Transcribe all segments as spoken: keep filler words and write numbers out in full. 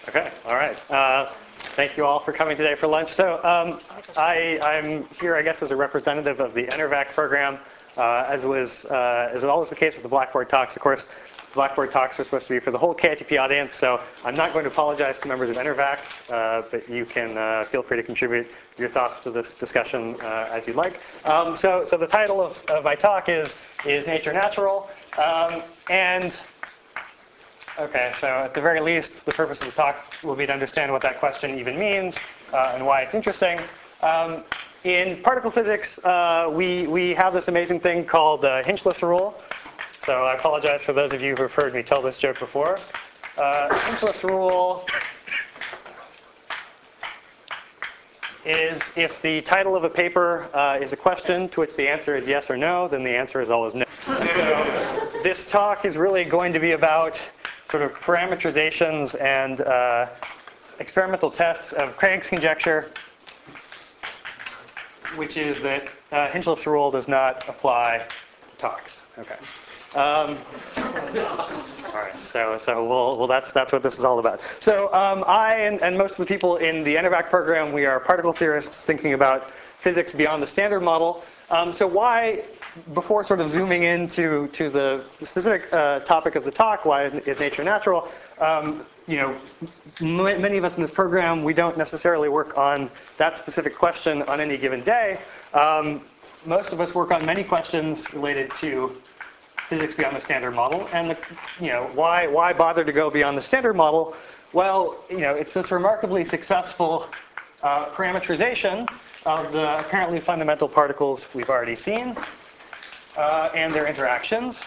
Okay, all right. Uh, thank you all for coming today for lunch. So um, I, I'm here, I guess, as a representative of the ENERVAC program, uh, as was uh, as is always the case with the Blackboard talks. Of course, the Blackboard talks are supposed to be for the whole K I T P audience, so I'm not going to apologize to members of ENERVAC, uh, but you can uh, feel free to contribute your thoughts to this discussion uh, as you'd like. Um, so, so the title of, of my talk is is Nature Natural, um, and Okay, so at the very least, the purpose of the talk will be to understand what that question even means uh, and why it's interesting. Um, in particle physics, uh, we, we have this amazing thing called the Hinchliffe rule. So I apologize for those of you who have heard me tell this joke before. Uh, Hinchliffe rule is if the title of a paper uh, is a question to which the answer is yes or no, then the answer is always no. And so this talk is really going to be about sort of parameterizations and uh, experimental tests of Craig's conjecture, which is that uh, Hinchliffe rule does not apply to talks. Okay. Um, all right. So, so we'll, well, that's that's what this is all about. So, um, I and, and most of the people in the ENERVAC program, we are particle theorists thinking about physics beyond the standard model. Um, so, why? Before sort of zooming into to the specific uh, topic of the talk, why is nature natural? Um, you know, m many of us in this program, we don't necessarily work on that specific question on any given day. Um, most of us work on many questions related to physics beyond the standard model, and the, you know, why why bother to go beyond the standard model? Well, you know, it's this remarkably successful uh, parameterization of the apparently fundamental particles we've already seen. Uh, and their interactions.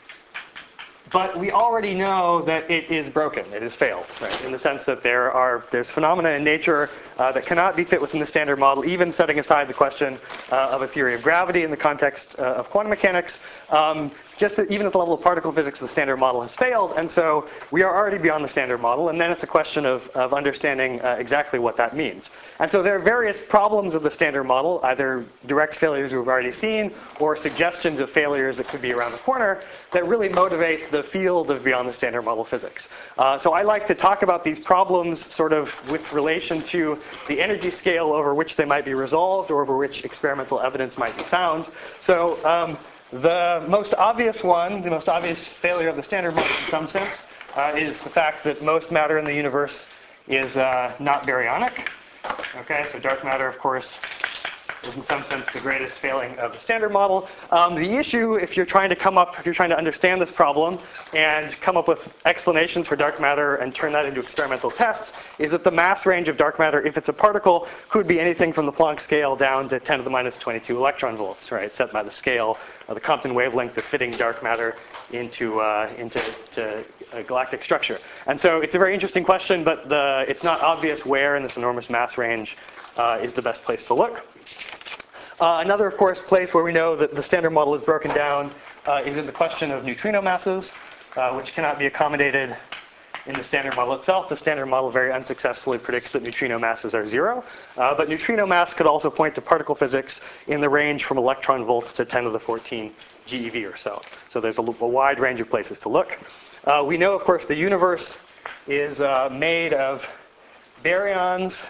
But we already know that it is broken, it has failed, right? In the sense that there are there's phenomena in nature uh, that cannot be fit within the standard model, even setting aside the question uh, of a theory of gravity in the context uh, of quantum mechanics. Um, just that even at the level of particle physics, the standard model has failed, and so we are already beyond the standard model, and then it's a question of, of understanding uh, exactly what that means. And so there are various problems of the standard model, either direct failures we've already seen, or suggestions of failures that could be around the corner, that really motivate the field of beyond the standard model physics. Uh, so I like to talk about these problems sort of with relation to the energy scale over which they might be resolved, or over which experimental evidence might be found. So um, the most obvious one, the most obvious failure of the standard model in some sense, uh, is the fact that most matter in the universe is uh, not baryonic. Okay, so dark matter, of course, is in some sense the greatest failing of the standard model. Um, the issue, if you're trying to come up, if you're trying to understand this problem and come up with explanations for dark matter and turn that into experimental tests, is that the mass range of dark matter, if it's a particle, could be anything from the Planck scale down to ten to the minus twenty-two electron volts, right, set by the scale of the Compton wavelength of fitting dark matter into uh, into to a galactic structure. And so it's a very interesting question, but the, it's not obvious where in this enormous mass range uh, is the best place to look. Uh, another, of course, place where we know that the standard model is broken down uh, is in the question of neutrino masses, uh, which cannot be accommodated in the standard model itself. The standard model very unsuccessfully predicts that neutrino masses are zero. Uh, but neutrino mass could also point to particle physics in the range from electron volts to ten to the fourteen G eV or so. So there's a, a wide range of places to look. Uh, we know, of course, the universe is uh, made of baryons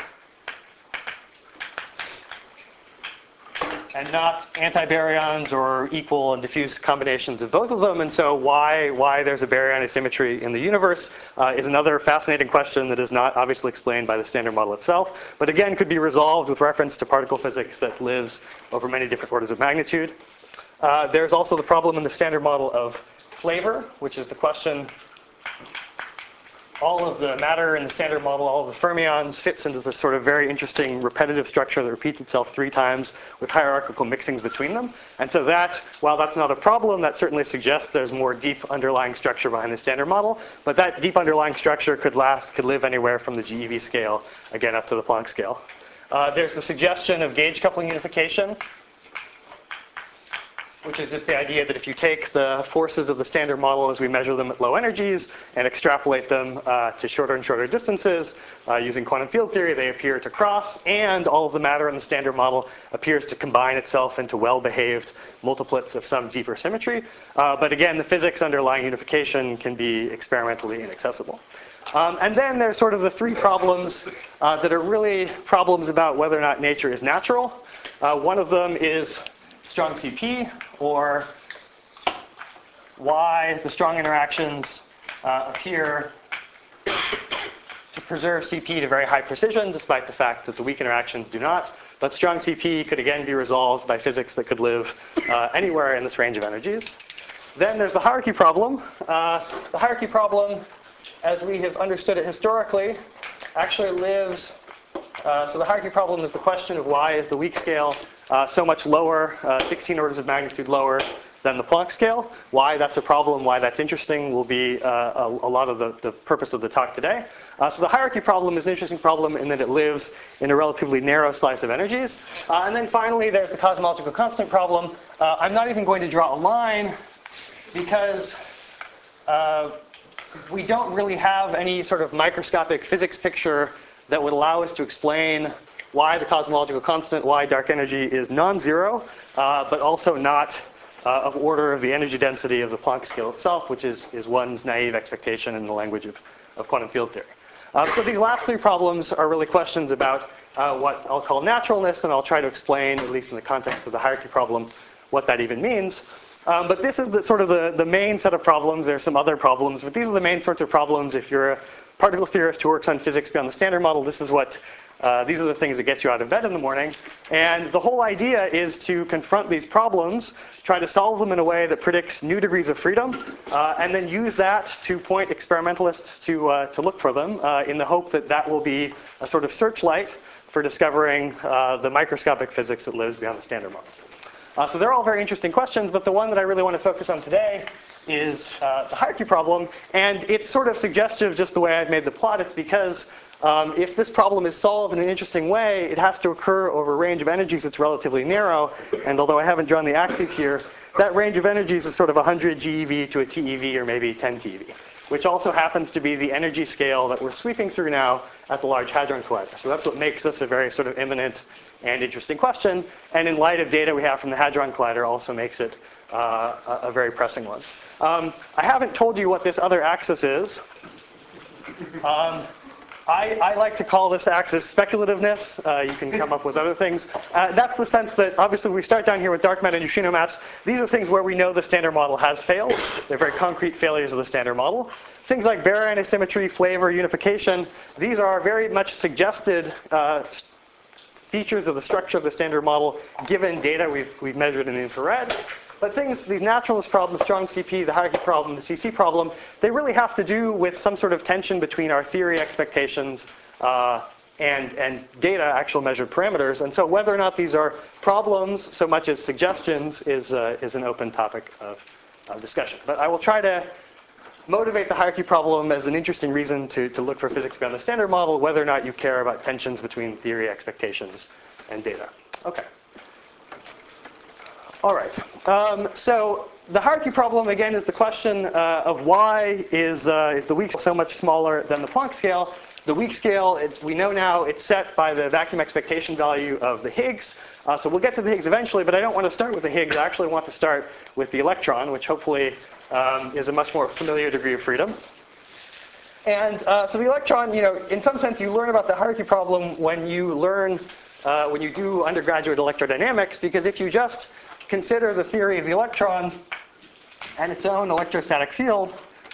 and not antibaryons or equal and diffuse combinations of both of them. And so why, why there's a baryon asymmetry in the universe uh, is another fascinating question that is not obviously explained by the standard model itself, but again could be resolved with reference to particle physics that lives over many different orders of magnitude. Uh, there's also the problem in the standard model of flavor, which is the question, all of the matter in the standard model, all of the fermions fits into this sort of very interesting repetitive structure that repeats itself three times with hierarchical mixings between them. And so that, while that's not a problem, that certainly suggests there's more deep underlying structure behind the standard model. But that deep underlying structure could last, could live anywhere from the G eV scale, again, up to the Planck scale. Uh, there's the suggestion of gauge coupling unification, which is just the idea that if you take the forces of the standard model as we measure them at low energies and extrapolate them uh, to shorter and shorter distances uh, using quantum field theory, they appear to cross, and all of the matter in the standard model appears to combine itself into well-behaved multiplets of some deeper symmetry. Uh, but again, the physics underlying unification can be experimentally inaccessible. Um, and then there's sort of the three problems uh, that are really problems about whether or not nature is natural. Uh, one of them is strong C P, or why the strong interactions uh, appear to preserve C P to very high precision, despite the fact that the weak interactions do not. But strong C P could again be resolved by physics that could live uh, anywhere in this range of energies. Then there's the hierarchy problem. Uh, the hierarchy problem, as we have understood it historically, actually lives. Uh, so the hierarchy problem is the question of why is the weak scale uh, so much lower, uh, sixteen orders of magnitude lower than the Planck scale. Why that's a problem, why that's interesting, will be uh, a, a lot of the, the purpose of the talk today. Uh, so the hierarchy problem is an interesting problem in that it lives in a relatively narrow slice of energies. Uh, and then finally, there's the cosmological constant problem. Uh, I'm not even going to draw a line because uh, we don't really have any sort of microscopic physics picture that would allow us to explain why the cosmological constant, why dark energy is non-zero, uh, but also not uh, of order of the energy density of the Planck scale itself, which is, is one's naive expectation in the language of, of quantum field theory. Uh, so these last three problems are really questions about uh, what I'll call naturalness, and I'll try to explain, at least in the context of the hierarchy problem, what that even means. Um, but this is the, sort of the, the main set of problems. There are some other problems, but these are the main sorts of problems. If you're a particle theorist who works on physics beyond the standard model, this is what, uh, these are the things that get you out of bed in the morning. And the whole idea is to confront these problems, try to solve them in a way that predicts new degrees of freedom, uh, and then use that to point experimentalists to, uh, to look for them uh, in the hope that that will be a sort of searchlight for discovering uh, the microscopic physics that lives beyond the standard model. Uh, so they're all very interesting questions, but the one that I really want to focus on today is uh, the hierarchy problem. And it's sort of suggestive, just the way I've made the plot. It's because um, if this problem is solved in an interesting way, it has to occur over a range of energies that's relatively narrow. And although I haven't drawn the axes here, that range of energies is sort of one hundred GeV to a TeV, or maybe ten TeV, which also happens to be the energy scale that we're sweeping through now at the Large Hadron Collider. So that's what makes this a very sort of imminent and interesting question, and in light of data we have from the Hadron Collider, also makes it uh, a, a very pressing one. Um, I haven't told you what this other axis is. Um, I, I like to call this axis speculativeness. Uh, you can come up with other things. Uh, that's the sense that, obviously, we start down here with dark matter and neutrino mass. These are things where we know the standard model has failed. They're very concrete failures of the standard model. Things like baryon asymmetry, flavor, unification, these are very much suggested uh, features of the structure of the standard model given data we've, we've measured in the infrared. But things, these naturalist problems, strong C P, the hierarchy problem, the C C problem, they really have to do with some sort of tension between our theory expectations uh, and, and data, actual measured parameters. And so whether or not these are problems so much as suggestions is, uh, is an open topic of, of discussion. But I will try to motivate the hierarchy problem as an interesting reason to, to look for physics beyond the standard model, whether or not you care about tensions between theory expectations and data. Okay. All right. Um, so the hierarchy problem, again, is the question uh, of why is, uh, is the weak scale so much smaller than the Planck scale. The weak scale, it's, we know now it's set by the vacuum expectation value of the Higgs. Uh, so we'll get to the Higgs eventually, but I don't want to start with the Higgs. I actually want to start with the electron, which hopefully um, is a much more familiar degree of freedom. And uh, so the electron, you know, in some sense, you learn about the hierarchy problem when you learn, uh, when you do undergraduate electrodynamics, because if you just consider the theory of the electron and its own electrostatic field,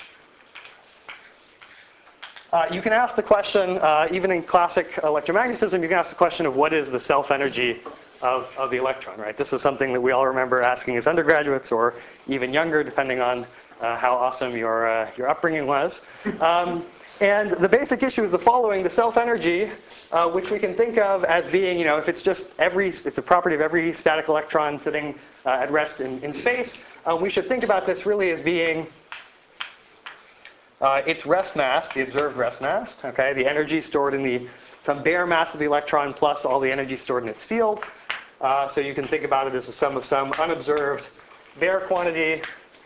uh, you can ask the question, uh, even in classic electromagnetism, you can ask the question of what is the self-energy of, of the electron, right? This is something that we all remember asking as undergraduates, or even younger, depending on uh, how awesome your, uh, your upbringing was. Um, and the basic issue is the following. The self-energy, uh, which we can think of as being, you know, if it's just every, it's a property of every static electron sitting uh, at rest in, in space, uh, we should think about this really as being uh, its rest mass, the observed rest mass, okay? The energy stored in the, some bare mass of the electron plus all the energy stored in its field. Uh, so you can think about it as the sum of some unobserved bare quantity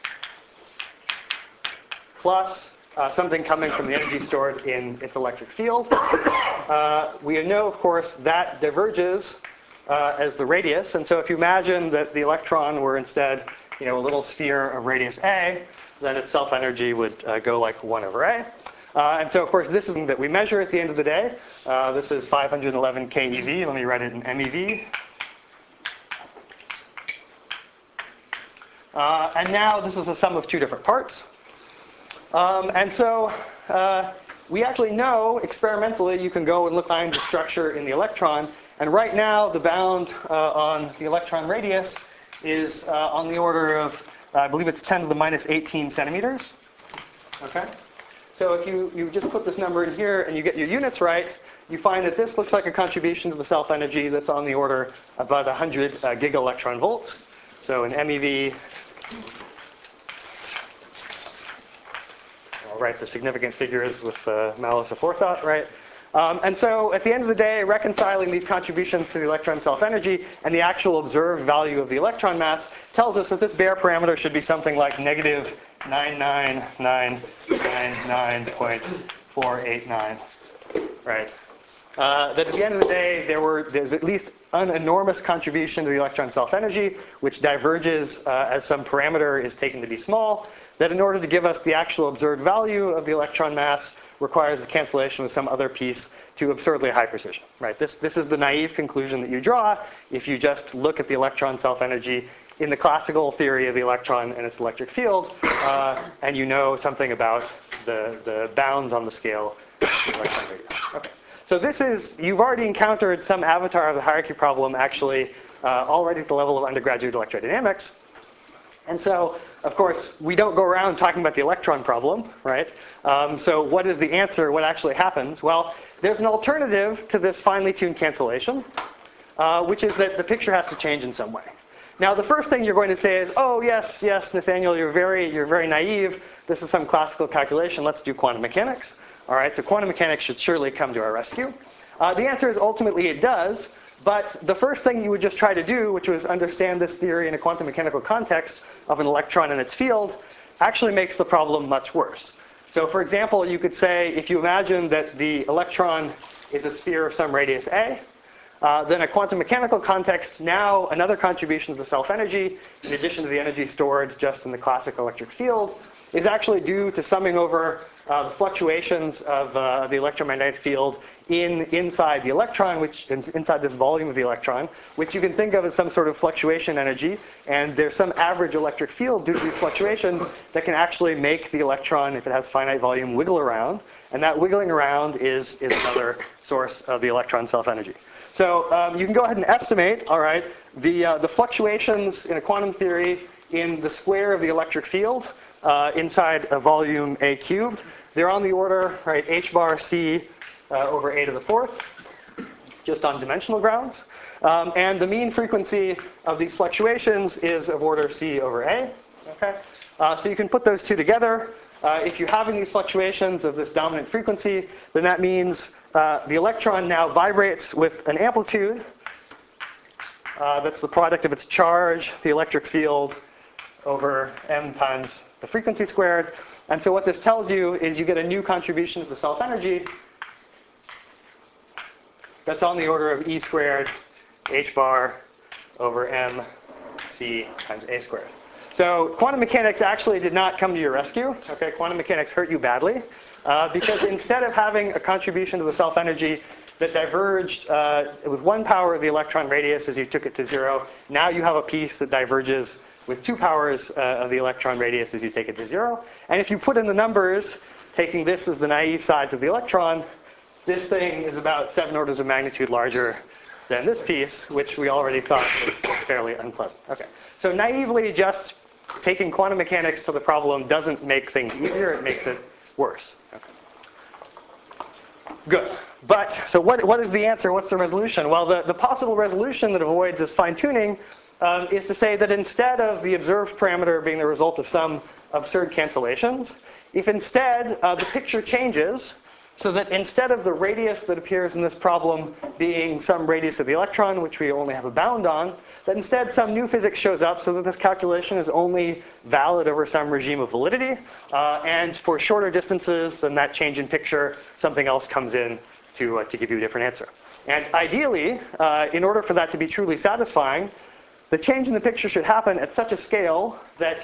plus uh, something coming from the energy stored in its electric field. Uh, we know, of course, that diverges uh, as the radius. And so if you imagine that the electron were instead, you know, a little sphere of radius A, then its self-energy would uh, go like one over A. Uh, and so, of course, this is that we measure at the end of the day. Uh, this is five hundred eleven keV. Let me write it in MeV. Uh, and now this is a sum of two different parts. Um, and so uh, we actually know experimentally you can go and look at the structure in the electron. And right now the bound uh, on the electron radius is uh, on the order of, uh, I believe it's ten to the minus eighteen centimeters. Okay? So if you, you just put this number in here and you get your units right, you find that this looks like a contribution to the self-energy that's on the order of about one hundred uh, giga-electron volts. So in MeV, I'll write the significant figures with uh, malice aforethought, right? Um, and so at the end of the day, reconciling these contributions to the electron self-energy and the actual observed value of the electron mass tells us that this Baire parameter should be something like negative nine nine nine nine nine point four eight nine, right? Uh, that at the end of the day, there were, there's at least an enormous contribution to the electron self-energy, which diverges uh, as some parameter is taken to be small, that in order to give us the actual observed value of the electron mass requires the cancellation with some other piece to absurdly high precision, right? This, this is the naive conclusion that you draw if you just look at the electron self-energy in the classical theory of the electron and its electric field, uh, and you know something about the, the bounds on the scale of the electron radius. Okay. So this is, you've already encountered some avatar of the hierarchy problem actually uh, already at the level of undergraduate electrodynamics. And so, of course, we don't go around talking about the electron problem, right? Um, so what is the answer? What actually happens? Well, there's an alternative to this finely tuned cancellation, uh, which is that the picture has to change in some way. Now, the first thing you're going to say is, oh, yes, yes, Nathaniel, you're very, you're very naive. This is some classical calculation. Let's do quantum mechanics. All right, so quantum mechanics should surely come to our rescue. Uh, the answer is ultimately it does. But the first thing you would just try to do, which was understand this theory in a quantum mechanical context of an electron and its field, actually makes the problem much worse. So for example, you could say, if you imagine that the electron is a sphere of some radius a, uh, then a quantum mechanical context, now another contribution to the self-energy, in addition to the energy stored just in the classic electric field, is actually due to summing over uh, the fluctuations of uh, the electromagnetic field in inside the electron, which inside this volume of the electron, which you can think of as some sort of fluctuation energy. And there's some average electric field due to these fluctuations that can actually make the electron, if it has finite volume, wiggle around. And that wiggling around is, is another source of the electron self-energy. So um, you can go ahead and estimate, all right, the, uh, the fluctuations in a quantum theory in the square of the electric field uh, inside a volume A cubed. They're on the order, right, h bar c uh, over a to the fourth, just on dimensional grounds. Um, and the mean frequency of these fluctuations is of order c over a. Okay? Uh, so you can put those two together. Uh, if you're having these fluctuations of this dominant frequency, then that means uh, the electron now vibrates with an amplitude uh, that's the product of its charge, the electric field, over m times the frequency squared. And so what this tells you is you get a new contribution to the self-energy that's on the order of e squared h bar over m c times a squared. So quantum mechanics actually did not come to your rescue. Okay, quantum mechanics hurt you badly uh, because instead of having a contribution to the self-energy that diverged uh, with one power of the electron radius as you took it to zero, now you have a piece that diverges with two powers uh, of the electron radius as you take it to zero. And if you put in the numbers, taking this as the naive size of the electron, this thing is about seven orders of magnitude larger than this piece, which we already thought was, was fairly unpleasant. Okay, so naively just taking quantum mechanics to the problem doesn't make things easier, it makes it worse. Okay. Good. But, so what, what is the answer? What's the resolution? Well, the, the possible resolution that avoids this fine-tuning um, is to say that instead of the observed parameter being the result of some absurd cancellations, if instead uh, the picture changes so that instead of the radius that appears in this problem being some radius of the electron, which we only have a bound on, that instead some new physics shows up so that this calculation is only valid over some regime of validity. Uh, and for shorter distances than that change in picture, something else comes in to, uh, to give you a different answer. And ideally, uh, in order for that to be truly satisfying, the change in the picture should happen at such a scale that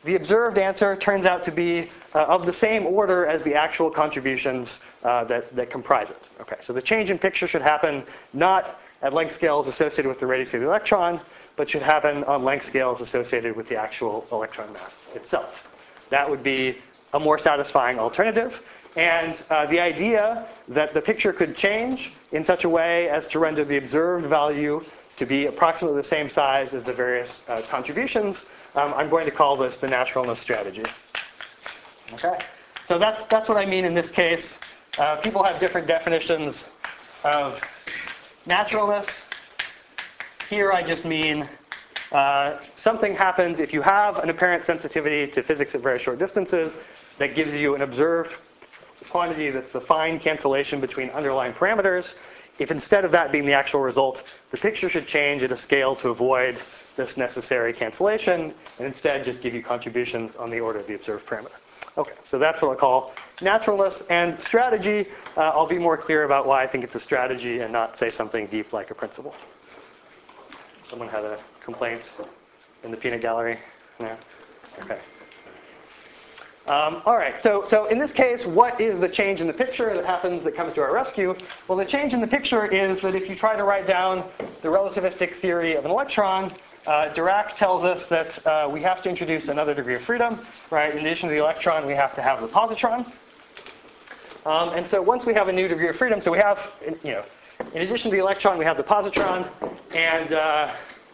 the observed answer turns out to be uh, of the same order as the actual contributions uh, that, that comprise it. Okay, so the change in picture should happen not at length scales associated with the radius of the electron, but should happen on length scales associated with the actual electron mass itself. That would be a more satisfying alternative. And uh, the idea that the picture could change in such a way as to render the observed value to be approximately the same size as the various uh, contributions, um, I'm going to call this the naturalness strategy. Okay, so that's, that's what I mean in this case. Uh, people have different definitions of naturalness. Here I just mean uh, something happens if you have an apparent sensitivity to physics at very short distances that gives you an observed quantity that's the fine cancellation between underlying parameters. If instead of that being the actual result, the picture should change at a scale to avoid this necessary cancellation, and instead just give you contributions on the order of the observed parameter. Okay, so that's what I'll call naturalness. And strategy, uh, I'll be more clear about why I think it's a strategy and not say something deep like a principle. Someone had a complaint in the peanut gallery? No? Okay. Um, all right, so, so in this case, what is the change in the picture that happens that comes to our rescue? Well, the change in the picture is that if you try to write down the relativistic theory of an electron, uh, Dirac tells us that uh, we have to introduce another degree of freedom, right? In addition to the electron, we have to have the positron. Um, and so once we have a new degree of freedom, so we have, you know, in addition to the electron, we have the positron, and uh,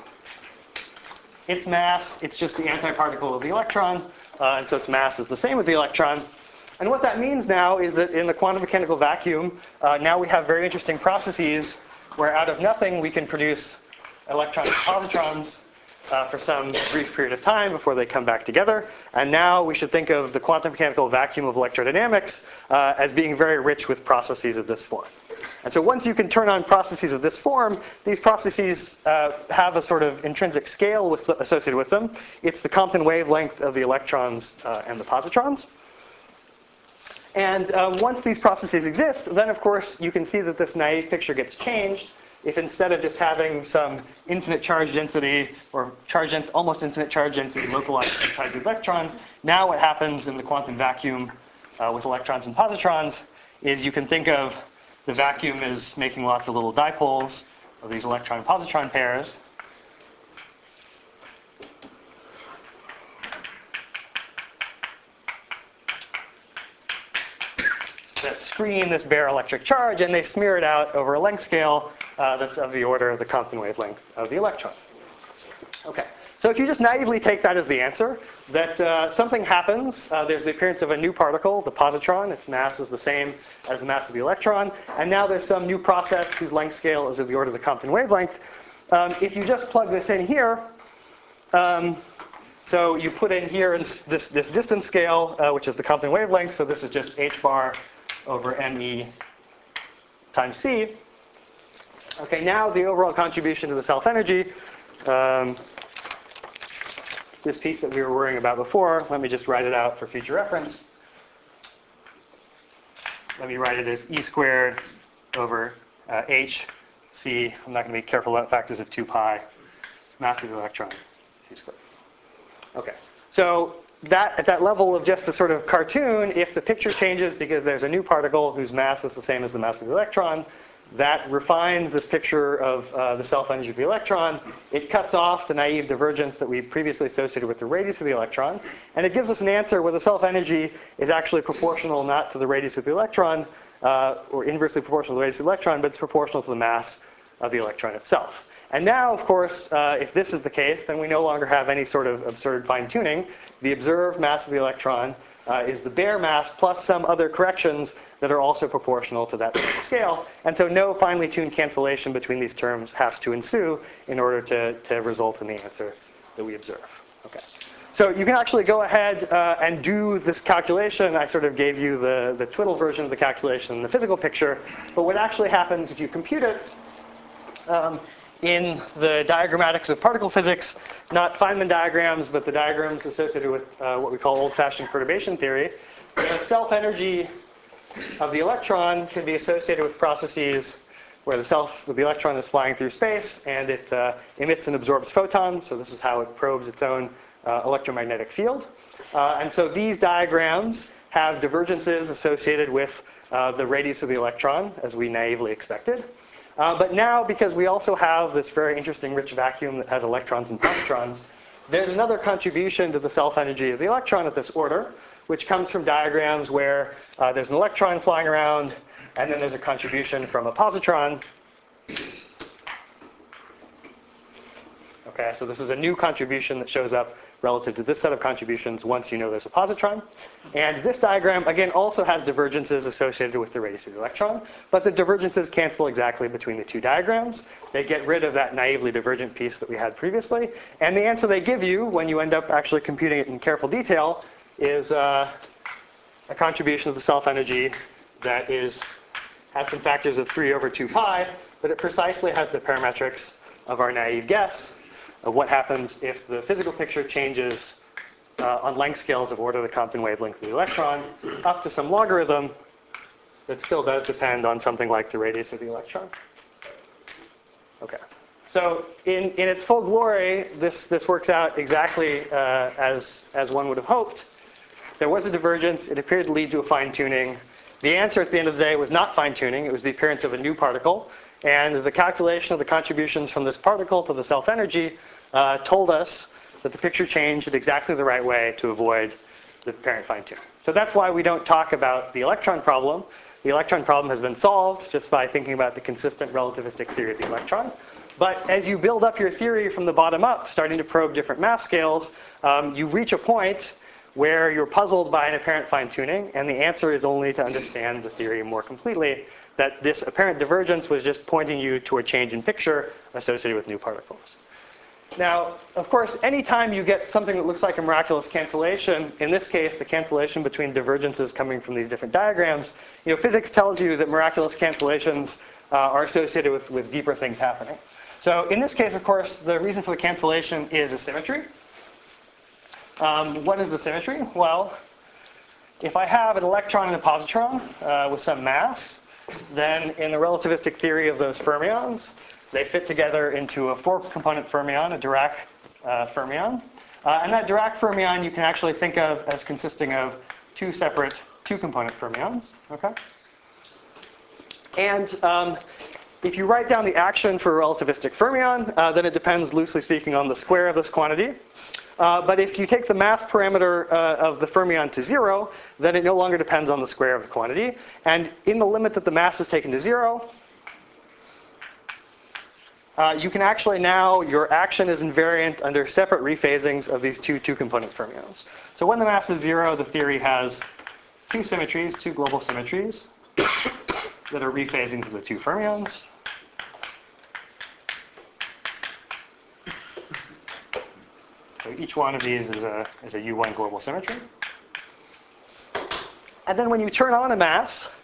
its mass, it's just the antiparticle of the electron. Uh, and so its mass is the same with the electron. And what that means now is that in the quantum mechanical vacuum, uh, now we have very interesting processes where out of nothing we can produce electrons and positrons uh, for some brief period of time before they come back together. And now we should think of the quantum mechanical vacuum of electrodynamics uh, as being very rich with processes of this form. And so once you can turn on processes of this form, these processes uh, have a sort of intrinsic scale with, associated with them. It's the Compton wavelength of the electrons uh, and the positrons. And um, once these processes exist, then of course you can see that this naive picture gets changed. If instead of just having some infinite charge density or charge almost infinite charge density localized inside the electron, now what happens in the quantum vacuum uh, with electrons and positrons is you can think of the vacuum is making lots of little dipoles of these electron-positron pairs. That screen this bare electric charge, and they smear it out over a length scale uh, that's of the order of the Compton wavelength of the electron. Okay, so if you just naively take that as the answer, that uh, something happens, uh, there's the appearance of a new particle, the positron, its mass is the same as the mass of the electron, and now there's some new process whose length scale is of the order of the Compton wavelength. Um, if you just plug this in here, um, so you put in here this, this distance scale, uh, which is the Compton wavelength, so this is just h bar over me times c. Okay, now the overall contribution to the self-energy, um, this piece that we were worrying about before, let me just write it out for future reference. Let me write it as E squared over uh, H C. I'm not going to be careful about factors of two pi. Mass of the electron, C squared. Okay, so that at that level of just a sort of cartoon, if the picture changes because there's a new particle whose mass is the same as the mass of the electron, that refines this picture of uh, the self-energy of the electron. It cuts off the naive divergence that we previously associated with the radius of the electron. And it gives us an answer where the self-energy is actually proportional not to the radius of the electron, uh, or inversely proportional to the radius of the electron, but it's proportional to the mass of the electron itself. And now, of course, uh, if this is the case, then we no longer have any sort of absurd fine-tuning. The observed mass of the electron uh, is the bare mass plus some other corrections that are also proportional to that scale. And so no finely tuned cancellation between these terms has to ensue in order to, to result in the answer that we observe. Okay. So you can actually go ahead uh, and do this calculation. I sort of gave you the, the twiddle version of the calculation in the physical picture. But what actually happens if you compute it, um, in the diagrammatics of particle physics, not Feynman diagrams, but the diagrams associated with uh, what we call old-fashioned perturbation theory, the self-energy of the electron can be associated with processes where the self, the electron is flying through space and it uh, emits and absorbs photons. So this is how it probes its own uh, electromagnetic field. Uh, and so these diagrams have divergences associated with uh, the radius of the electron, as we naively expected. Uh, but now, because we also have this very interesting rich vacuum that has electrons and positrons, there's another contribution to the self-energy of the electron at this order, which comes from diagrams where uh, there's an electron flying around, and then there's a contribution from a positron. Okay, so this is a new contribution that shows up relative to this set of contributions once you know there's a positron. And this diagram, again, also has divergences associated with the radius of the electron, but the divergences cancel exactly between the two diagrams. They get rid of that naively divergent piece that we had previously. And the answer they give you, when you end up actually computing it in careful detail, is uh, a contribution of the self-energy that is, has some factors of three over two pi, but it precisely has the parametrics of our naive guess of what happens if the physical picture changes uh, on length scales of order the Compton wavelength of the electron up to some logarithm that still does depend on something like the radius of the electron. Okay. So in, in its full glory, this, this works out exactly uh, as, as one would have hoped. There was a divergence. It appeared to lead to a fine-tuning. The answer at the end of the day was not fine-tuning. It was the appearance of a new particle. And the calculation of the contributions from this particle to the self-energy uh, told us that the picture changed in exactly the right way to avoid the apparent fine-tuning. So that's why we don't talk about the electron problem. The electron problem has been solved just by thinking about the consistent relativistic theory of the electron. But as you build up your theory from the bottom up, starting to probe different mass scales, um, you reach a point where you're puzzled by an apparent fine-tuning, and the answer is only to understand the theory more completely, that this apparent divergence was just pointing you to a change in picture associated with new particles. Now, of course, anytime you get something that looks like a miraculous cancellation, in this case, the cancellation between divergences coming from these different diagrams, you know, physics tells you that miraculous cancellations uh, are associated with, with deeper things happening. So in this case, of course, the reason for the cancellation is a symmetry. Um, what is the symmetry? Well, if I have an electron and a positron uh, with some mass, then in the relativistic theory of those fermions, they fit together into a four-component fermion, a Dirac uh, fermion. Uh, and that Dirac fermion you can actually think of as consisting of two separate two-component fermions. Okay? And um, if you write down the action for a relativistic fermion, uh, then it depends, loosely speaking, on the square of this quantity. Uh, but if you take the mass parameter uh, of the fermion to zero, then it no longer depends on the square of the quantity. And in the limit that the mass is taken to zero, uh, you can actually now, your action is invariant under separate rephasings of these two two-component fermions. So when the mass is zero, the theory has two symmetries, two global symmetries that are rephasing to the two fermions. So each one of these is a, is a U one global symmetry. And then when you turn on a mass,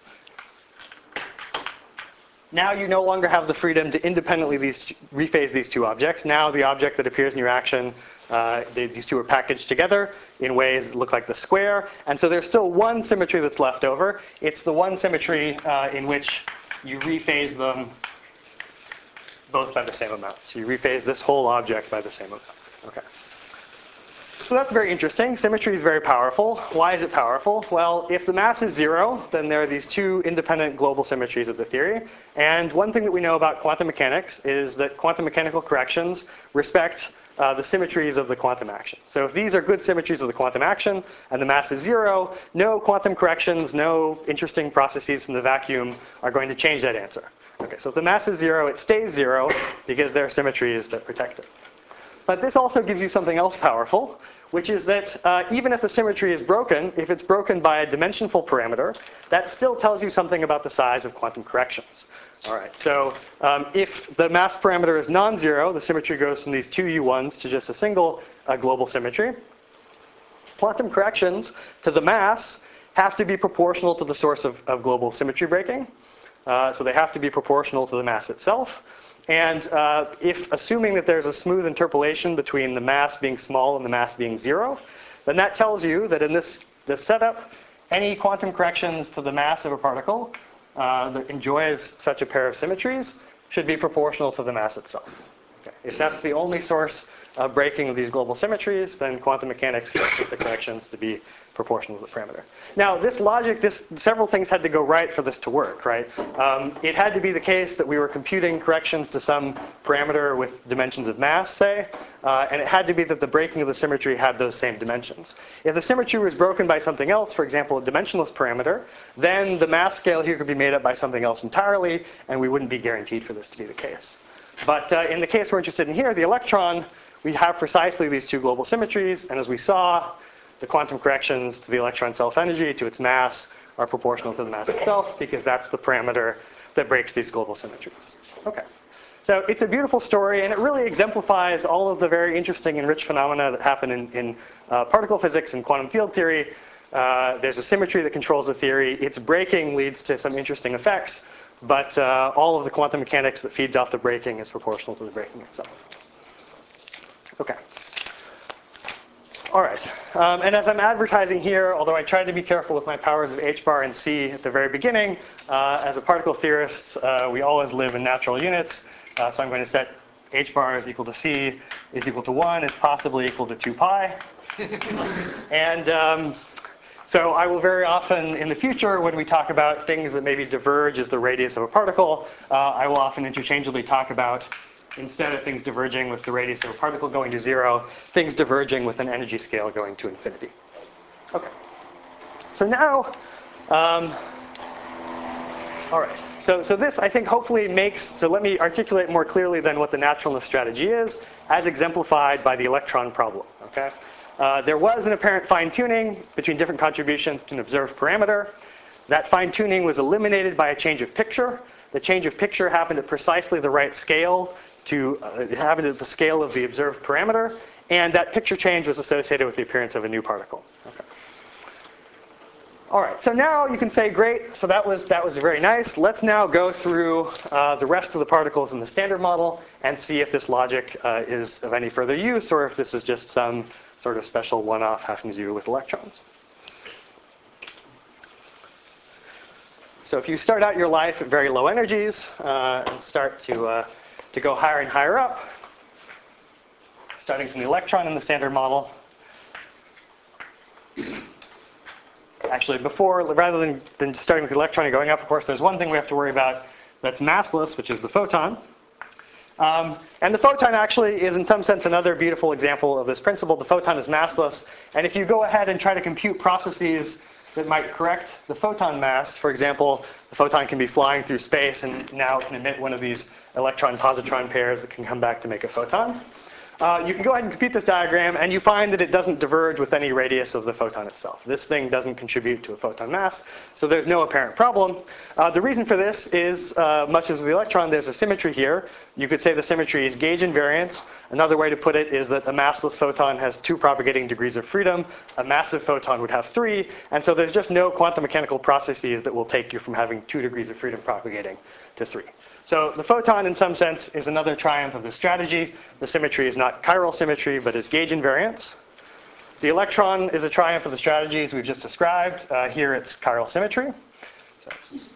now you no longer have the freedom to independently these, rephase these two objects. Now the object that appears in your action, uh, they, these two are packaged together in ways that look like the square. And so there's still one symmetry that's left over. It's the one symmetry uh, in which you rephase them both by the same amount. So you rephase this whole object by the same amount. Okay. So that's very interesting. Symmetry is very powerful. Why is it powerful? Well, if the mass is zero, then there are these two independent global symmetries of the theory. And one thing that we know about quantum mechanics is that quantum mechanical corrections respect uh, the symmetries of the quantum action. So if these are good symmetries of the quantum action and the mass is zero, no quantum corrections, no interesting processes from the vacuum are going to change that answer. Okay, so if the mass is zero, it stays zero because there are symmetries that protect it. But this also gives you something else powerful, which is that uh, even if the symmetry is broken, if it's broken by a dimensionful parameter, that still tells you something about the size of quantum corrections. All right, so um, if the mass parameter is non-zero, the symmetry goes from these two U ones to just a single uh, global symmetry. Quantum corrections to the mass have to be proportional to the source of, of global symmetry breaking. Uh, so they have to be proportional to the mass itself. And uh, if, assuming that there's a smooth interpolation between the mass being small and the mass being zero, then that tells you that in this, this setup, any quantum corrections to the mass of a particle uh, that enjoys such a pair of symmetries should be proportional to the mass itself. Okay. If that's the only source of breaking of these global symmetries, then quantum mechanics forces the corrections to be proportional to the parameter. Now, this logic, this several things had to go right for this to work, right? Um, it had to be the case that we were computing corrections to some parameter with dimensions of mass, say, uh, and it had to be that the breaking of the symmetry had those same dimensions. If the symmetry was broken by something else, for example, a dimensionless parameter, then the mass scale here could be made up by something else entirely, and we wouldn't be guaranteed for this to be the case. But uh, in the case we're interested in here, the electron, we have precisely these two global symmetries, and as we saw, the quantum corrections to the electron self-energy, to its mass, are proportional to the mass itself, because that's the parameter that breaks these global symmetries. Okay. So it's a beautiful story, and it really exemplifies all of the very interesting and rich phenomena that happen in, in uh, particle physics and quantum field theory. Uh, there's a symmetry that controls the theory. Its breaking leads to some interesting effects, but uh, all of the quantum mechanics that feeds off the breaking is proportional to the breaking itself. Okay. All right. Um, and as I'm advertising here, although I tried to be careful with my powers of h bar and c at the very beginning, uh, as a particle theorist, uh, we always live in natural units. Uh, so I'm going to set h bar is equal to c is equal to one is possibly equal to two pi. And um, so I will very often in the future, when we talk about things that maybe diverge as the radius of a particle, uh, I will often interchangeably talk about, instead of things diverging with the radius of a particle going to zero, things diverging with an energy scale going to infinity. Okay. So now, um, all right. So, so this, I think, hopefully makes, so let me articulate more clearly than what the naturalness strategy is, as exemplified by the electron problem. Okay. Uh, there was an apparent fine-tuning between different contributions to an observed parameter. That fine-tuning was eliminated by a change of picture. The change of picture happened at precisely the right scale to, uh, it happened at the scale of the observed parameter, and that picture change was associated with the appearance of a new particle. Okay. All right, so now you can say, great, so that was, that was very nice. Let's now go through uh, the rest of the particles in the standard model and see if this logic uh, is of any further use, or if this is just some sort of special one-off having to do with electrons. So if you start out your life at very low energies uh, and start to, uh, to go higher and higher up, starting from the electron in the standard model. Actually, before, rather than, than starting with the electron and going up, of course, there's one thing we have to worry about that's massless, which is the photon. Um, and the photon actually is, in some sense, another beautiful example of this principle. The photon is massless. And if you go ahead and try to compute processes that might correct the photon mass, for example, the photon can be flying through space and now it can emit one of these electron-positron pairs that can come back to make a photon. Uh, you can go ahead and compute this diagram, and you find that it doesn't diverge with any radius of the photon itself. This thing doesn't contribute to a photon mass, so there's no apparent problem. Uh, the reason for this is, uh, much as with the electron, there's a symmetry here. You could say the symmetry is gauge invariance. Another way to put it is that a massless photon has two propagating degrees of freedom. A massive photon would have three, and so there's just no quantum mechanical processes that will take you from having two degrees of freedom propagating to three. So the photon, in some sense, is another triumph of this strategy. The symmetry is not chiral symmetry, but is gauge invariance. The electron is a triumph of the strategies we've just described. Uh, here it's chiral symmetry. So.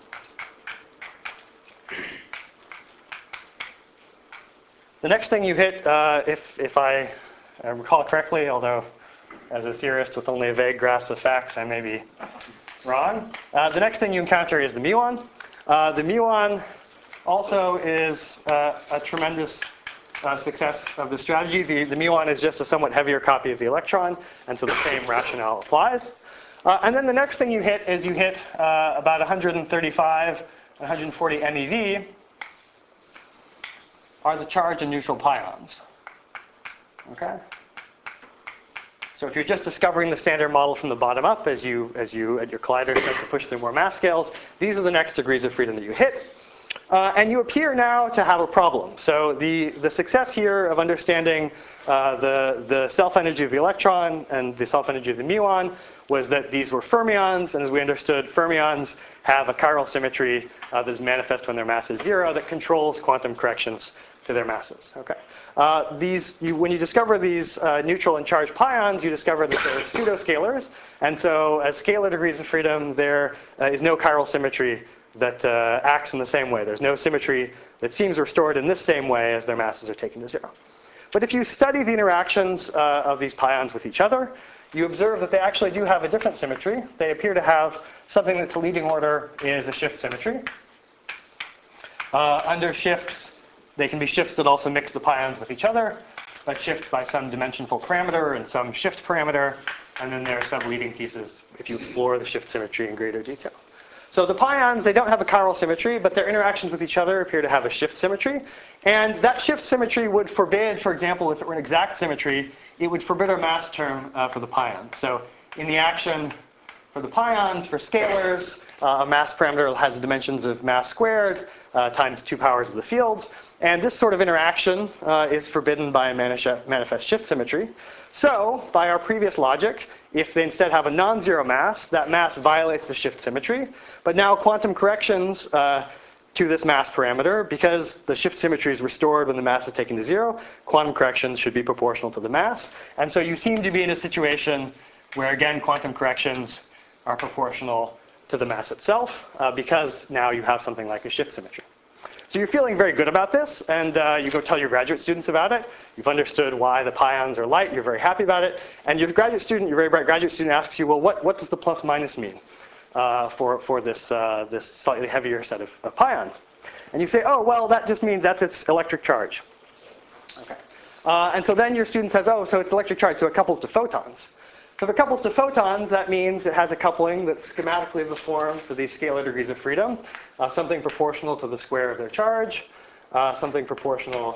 The next thing you hit, uh, if, if I uh, recall correctly, although as a theorist with only a vague grasp of facts, I may be wrong. Uh, the next thing you encounter is the muon. Uh, the muon also is uh, a tremendous uh, success of the strategy. The, the muon is just a somewhat heavier copy of the electron, and so the same rationale applies. Uh, and then the next thing you hit is you hit uh, about one hundred thirty-five, one hundred forty MeV are the charge and neutral pions. Okay? So if you're just discovering the standard model from the bottom up, as you, as you at your collider start to push through more mass scales, these are the next degrees of freedom that you hit. Uh, and you appear now to have a problem. So the, the success here of understanding uh, the, the self-energy of the electron and the self-energy of the muon was that these were fermions, and as we understood, fermions have a chiral symmetry uh, that is manifest when their mass is zero that controls quantum corrections to their masses. Okay. Uh, these, you, when you discover these uh, neutral and charged pions, you discover that they're pseudoscalars, and so as scalar degrees of freedom, there uh, is no chiral symmetry that uh, acts in the same way. There's no symmetry that seems restored in this same way as their masses are taken to zero. But if you study the interactions uh, of these pions with each other, you observe that they actually do have a different symmetry. They appear to have something that the leading order is a shift symmetry. Uh, under shifts, they can be shifts that also mix the pions with each other, but shift by some dimensionful parameter and some shift parameter, and then there are some leading pieces if you explore the shift symmetry in greater detail. So the pions, they don't have a chiral symmetry, but their interactions with each other appear to have a shift symmetry. And that shift symmetry would forbid, for example, if it were an exact symmetry, it would forbid our mass term uh, for the pion. So in the action for the pions, for scalars, uh, a mass parameter has the dimensions of mass squared uh, times two powers of the fields. And this sort of interaction uh, is forbidden by a manifest shift symmetry. So, by our previous logic, if they instead have a non-zero mass, that mass violates the shift symmetry. But now quantum corrections uh, to this mass parameter, because the shift symmetry is restored when the mass is taken to zero, quantum corrections should be proportional to the mass. And so you seem to be in a situation where, again, quantum corrections are proportional to the mass itself, uh, because now you have something like a shift symmetry. So you're feeling very good about this, and uh, you go tell your graduate students about it. You've understood why the pions are light. You're very happy about it. And your graduate student, your very bright graduate student asks you, well, what, what does the plus minus mean uh, for, for this, uh, this slightly heavier set of, of pions? And you say, oh, well, that just means that's its electric charge. Okay. Uh, and so then your student says, oh, so it's electric charge, so it couples to photons. So if it couples to photons, that means it has a coupling that's schematically the form for these scalar degrees of freedom, uh, something proportional to the square of their charge, uh, something proportional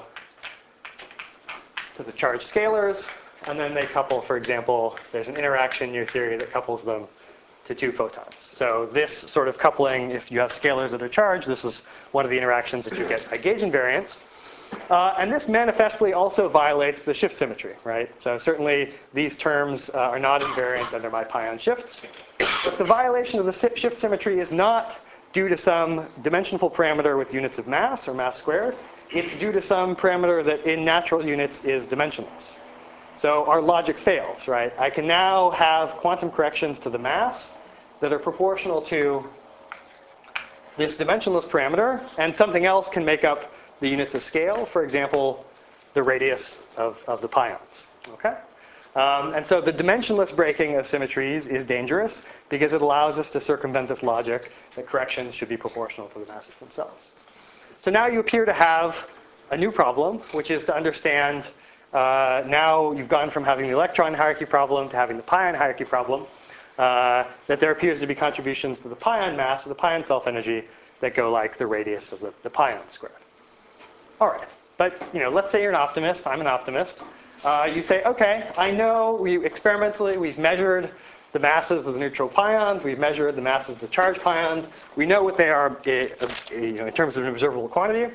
to the charge scalars, and then they couple, for example, there's an interaction in your theory that couples them to two photons. So this sort of coupling, if you have scalars that are charged, this is one of the interactions that you get by gauge invariance. Uh, and this manifestly also violates the shift symmetry, right? So certainly these terms uh, are not invariant under my pion shifts. But the violation of the shift symmetry is not due to some dimensionful parameter with units of mass or mass squared. It's due to some parameter that in natural units is dimensionless. So our logic fails, right? I can now have quantum corrections to the mass that are proportional to this dimensionless parameter, and something else can make up the units of scale, for example, the radius of, of the pions. Okay? Um, and so the dimensionless breaking of symmetries is dangerous because it allows us to circumvent this logic that corrections should be proportional to the masses themselves. So now you appear to have a new problem, which is to understand, uh, now you've gone from having the electron hierarchy problem to having the pion hierarchy problem, uh, that there appears to be contributions to the pion mass or the pion self-energy that go like the radius of the, the pion squared. All right, but you know, let's say you're an optimist. I'm an optimist. Uh, you say, okay, I know we experimentally we've measured the masses of the neutral pions. We've measured the masses of the charged pions. We know what they are, uh, you know, in terms of an observable quantity.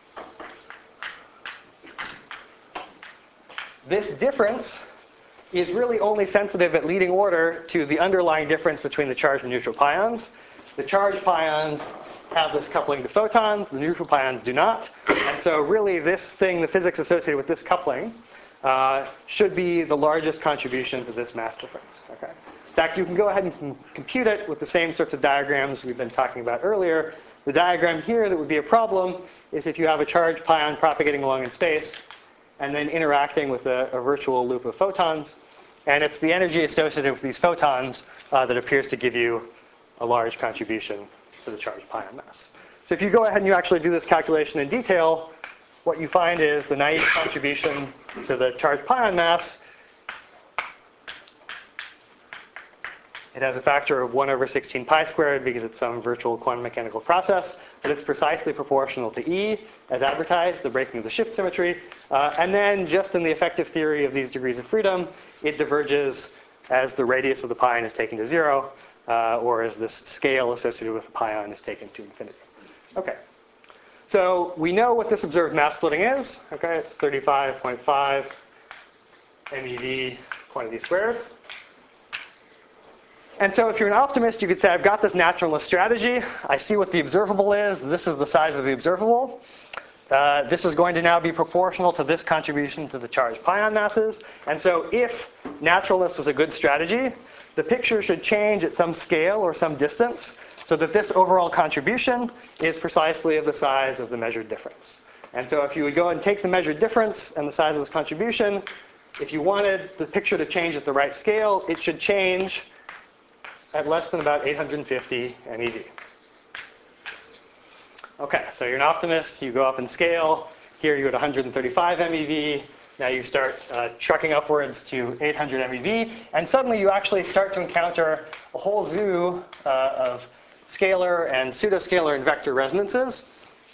This difference is really only sensitive at leading order to the underlying difference between the charged and neutral pions. The charged pions have this coupling to photons, the neutral pions do not. And so really this thing, the physics associated with this coupling, uh, should be the largest contribution to this mass difference. Okay? In fact, you can go ahead and compute it with the same sorts of diagrams we've been talking about earlier. The diagram here that would be a problem is if you have a charged pion propagating along in space and then interacting with a, a virtual loop of photons. And it's the energy associated with these photons uh, that appears to give you a large contribution to the charged pion mass. So if you go ahead and you actually do this calculation in detail, what you find is the naive contribution to the charged pion mass, it has a factor of one over sixteen pi squared because it's some virtual quantum mechanical process, but it's precisely proportional to E, as advertised, the breaking of the shift symmetry. Uh, and then just in the effective theory of these degrees of freedom, it diverges as the radius of the pion is taken to zero, uh, or as this scale associated with the pion is taken to infinity. Okay. So we know what this observed mass splitting is. Okay, it's thirty-five point five MeV quantity squared. And so if you're an optimist, you could say, I've got this naturalist strategy. I see what the observable is. This is the size of the observable. Uh, this is going to now be proportional to this contribution to the charged pion masses. And so if naturalist was a good strategy, the picture should change at some scale or some distance so that this overall contribution is precisely of the size of the measured difference. And so if you would go and take the measured difference and the size of this contribution, if you wanted the picture to change at the right scale, it should change at less than about eight hundred fifty MeV. Okay, so you're an optimist, you go up in scale. Here you're at one hundred thirty-five MeV. Now you start uh, trucking upwards to eight hundred MeV, and suddenly you actually start to encounter a whole zoo uh, of scalar and pseudoscalar and vector resonances.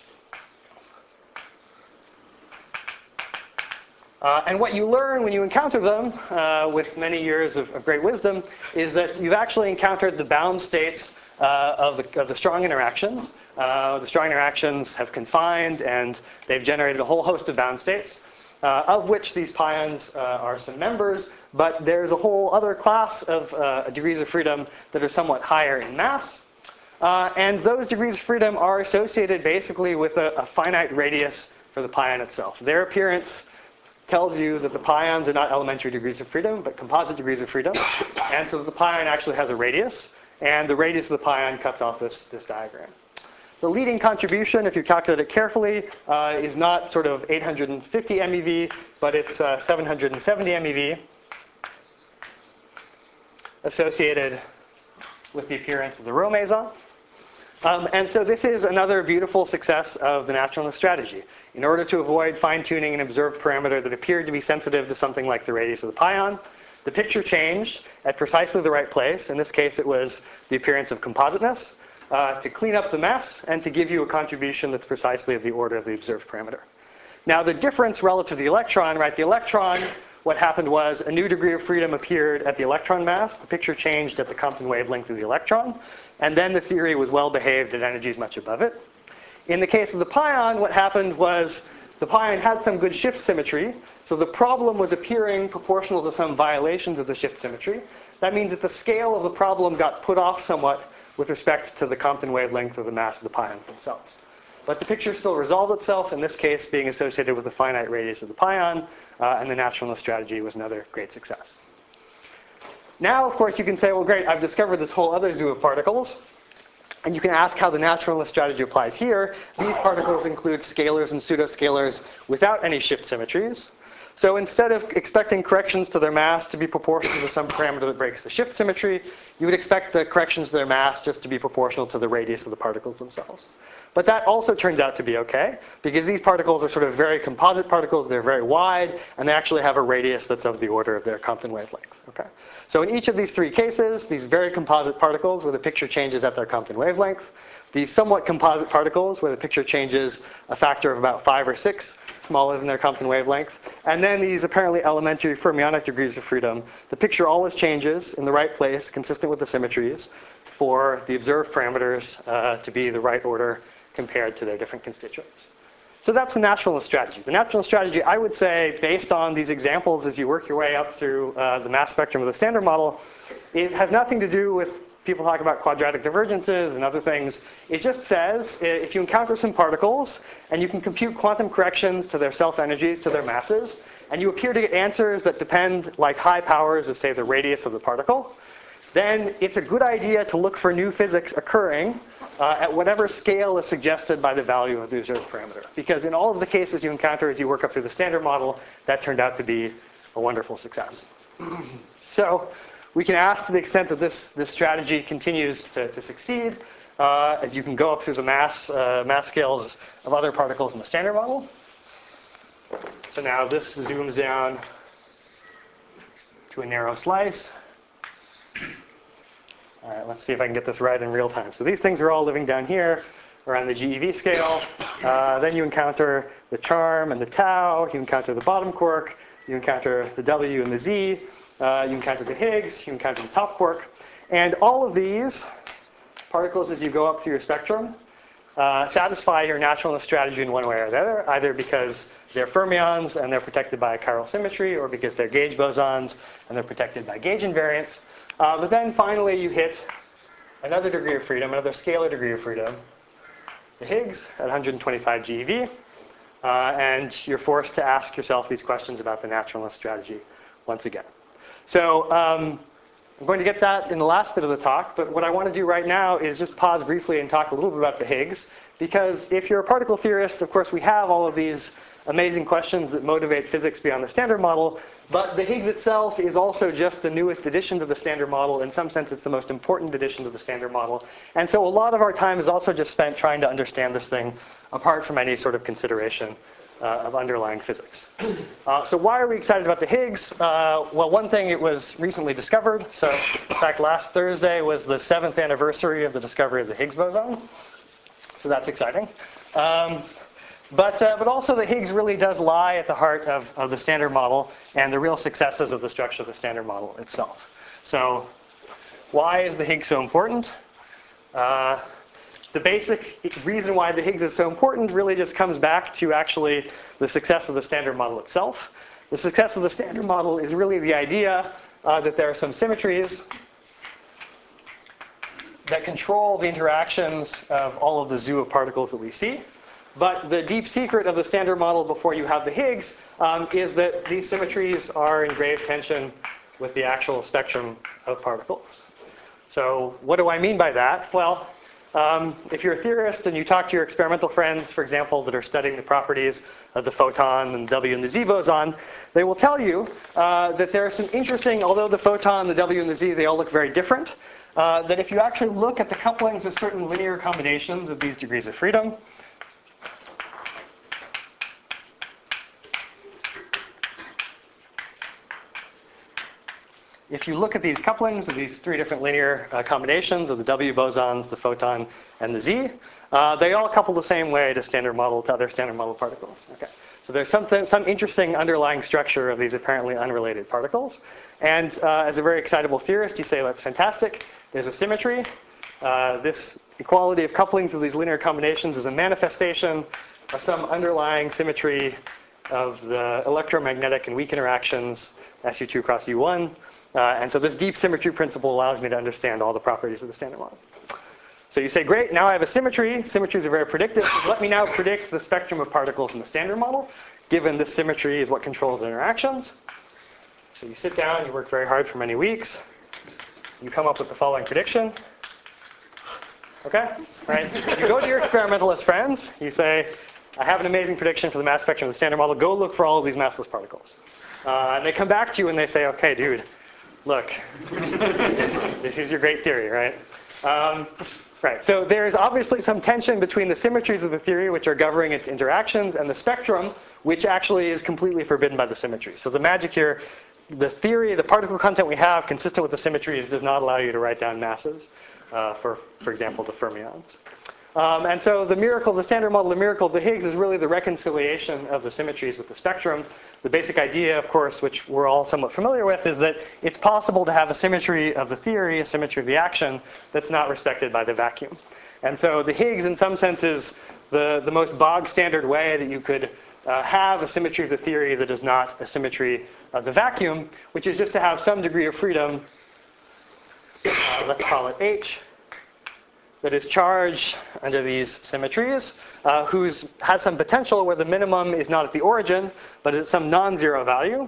Uh, and what you learn when you encounter them, uh, with many years of, of great wisdom, is that you've actually encountered the bound states uh, of, the, of the strong interactions. Uh, the strong interactions have confined, and they've generated a whole host of bound states, uh, of which these pions uh, are some members. But there's a whole other class of uh, degrees of freedom that are somewhat higher in mass. Uh, and those degrees of freedom are associated basically with a, a finite radius for the pion itself. Their appearance tells you that the pions are not elementary degrees of freedom, but composite degrees of freedom. And so the pion actually has a radius, and the radius of the pion cuts off this, this diagram. The leading contribution, if you calculate it carefully, uh, is not sort of eight hundred fifty MeV, but it's uh, seven hundred seventy MeV, associated with the appearance of the Rho meson. Um, and so this is another beautiful success of the naturalist strategy. In order to avoid fine-tuning an observed parameter that appeared to be sensitive to something like the radius of the pion, the picture changed at precisely the right place. In this case, it was the appearance of compositeness, uh, to clean up the mess and to give you a contribution that's precisely of the order of the observed parameter. Now, the difference relative to the electron, right? The electron, what happened was a new degree of freedom appeared at the electron mass. The picture changed at the Compton wavelength of the electron. And then the theory was well behaved at energies much above it. In the case of the pion, what happened was the pion had some good shift symmetry. So the problem was appearing proportional to some violations of the shift symmetry. That means that the scale of the problem got put off somewhat with respect to the Compton wavelength of the mass of the pions themselves. But the picture still resolved itself, in this case being associated with the finite radius of the pion, uh, and the naturalist strategy was another great success. Now, of course, you can say, well, great, I've discovered this whole other zoo of particles. And you can ask how the naturalist strategy applies here. These particles include scalars and pseudoscalars without any shift symmetries. So instead of expecting corrections to their mass to be proportional to some parameter that breaks the shift symmetry, you would expect the corrections to their mass just to be proportional to the radius of the particles themselves. But that also turns out to be okay, because these particles are sort of very composite particles. They're very wide, and they actually have a radius that's of the order of their Compton wavelength. Okay? So in each of these three cases, these very composite particles where the picture changes at their Compton wavelength, these somewhat composite particles where the picture changes a factor of about five or six smaller than their Compton wavelength, and then these apparently elementary fermionic degrees of freedom, the picture always changes in the right place, consistent with the symmetries, for the observed parameters uh, to be the right order compared to their different constituents. So that's the naturalist strategy. The naturalist strategy, I would say, based on these examples as you work your way up through uh, the mass spectrum of the Standard Model, is, has nothing to do with people talking about quadratic divergences and other things. It just says if you encounter some particles and you can compute quantum corrections to their self-energies, to their masses, and you appear to get answers that depend like high powers of, say, the radius of the particle, then it's a good idea to look for new physics occurring uh, at whatever scale is suggested by the value of the observed parameter. Because in all of the cases you encounter as you work up through the Standard Model, that turned out to be a wonderful success. So we can ask, to the extent that this, this strategy continues to, to succeed, uh, as you can go up through the mass, uh, mass scales of other particles in the Standard Model. So now this zooms down to a narrow slice. All right, let's see if I can get this right in real time. So these things are all living down here around the G E V scale. Uh, then you encounter the charm and the tau. You encounter the bottom quark. You encounter the W and the Z. Uh, you encounter the Higgs. You encounter the top quark. And all of these particles, as you go up through your spectrum, uh, satisfy your naturalist strategy in one way or the other, either because they're fermions and they're protected by a chiral symmetry, or because they're gauge bosons and they're protected by gauge invariance. Uh, but then finally you hit another degree of freedom, another scalar degree of freedom, the Higgs at one hundred twenty-five G eV, uh, and you're forced to ask yourself these questions about the naturalist strategy once again. So um, I'm going to get that in the last bit of the talk, but what I want to do right now is just pause briefly and talk a little bit about the Higgs, because if you're a particle theorist, of course, we have all of these amazing questions that motivate physics beyond the Standard Model, but the Higgs itself is also just the newest addition to the Standard Model. In some sense, it's the most important addition to the Standard Model. And so a lot of our time is also just spent trying to understand this thing apart from any sort of consideration uh, of underlying physics. Uh, so why are we excited about the Higgs? Uh, well, one thing, it was recently discovered. So in fact, last Thursday was the seventh anniversary of the discovery of the Higgs boson. So that's exciting. Um, But, uh, but also the Higgs really does lie at the heart of, of the Standard Model and the real successes of the structure of the Standard Model itself. So why is the Higgs so important? Uh, the basic reason why the Higgs is so important really just comes back to actually the success of the Standard Model itself. The success of the Standard Model is really the idea uh, that there are some symmetries that control the interactions of all of the zoo of particles that we see. But the deep secret of the Standard Model before you have the Higgs um, is that these symmetries are in grave tension with the actual spectrum of particles. So what do I mean by that? Well, um, if you're a theorist and you talk to your experimental friends, for example, that are studying the properties of the photon and the W and the Z boson, they will tell you uh, that there are some interesting, although the photon, the W and the Z, they all look very different, uh, that if you actually look at the couplings of certain linear combinations of these degrees of freedom, if you look at these couplings of these three different linear uh, combinations of the W bosons, the photon, and the Z, uh, they all couple the same way to Standard Model, to other Standard Model particles. Okay. So there's something, some interesting underlying structure of these apparently unrelated particles. And uh, as a very excitable theorist, you say, that's fantastic. There's a symmetry. Uh, this equality of couplings of these linear combinations is a manifestation of some underlying symmetry of the electromagnetic and weak interactions, S U two cross U one. Uh, and so this deep symmetry principle allows me to understand all the properties of the Standard Model. So you say, great, now I have a symmetry. Symmetries are very predictive. Let me now predict the spectrum of particles in the Standard Model, given this symmetry is what controls interactions. So you sit down, you work very hard for many weeks. You come up with the following prediction. Okay? Right? You go to your experimentalist friends. You say, I have an amazing prediction for the mass spectrum of the Standard Model. Go look for all of these massless particles. Uh, and they come back to you and they say, okay, dude, look, here's your great theory, right? Um, right. So there's obviously some tension between the symmetries of the theory, which are governing its interactions, and the spectrum, which actually is completely forbidden by the symmetry. So the magic here, the theory, the particle content we have, consistent with the symmetries, does not allow you to write down masses uh, for, for example, the fermions. Um, and so the miracle, the Standard Model, the miracle of the Higgs is really the reconciliation of the symmetries with the spectrum. The basic idea, of course, which we're all somewhat familiar with, is that it's possible to have a symmetry of the theory, a symmetry of the action, that's not respected by the vacuum. And so the Higgs, in some sense, is the, the most bog standard way that you could uh, have a symmetry of the theory that is not a symmetry of the vacuum, which is just to have some degree of freedom, uh, let's call it H, that is charged under these symmetries, uh, whose has some potential where the minimum is not at the origin, but at some non-zero value.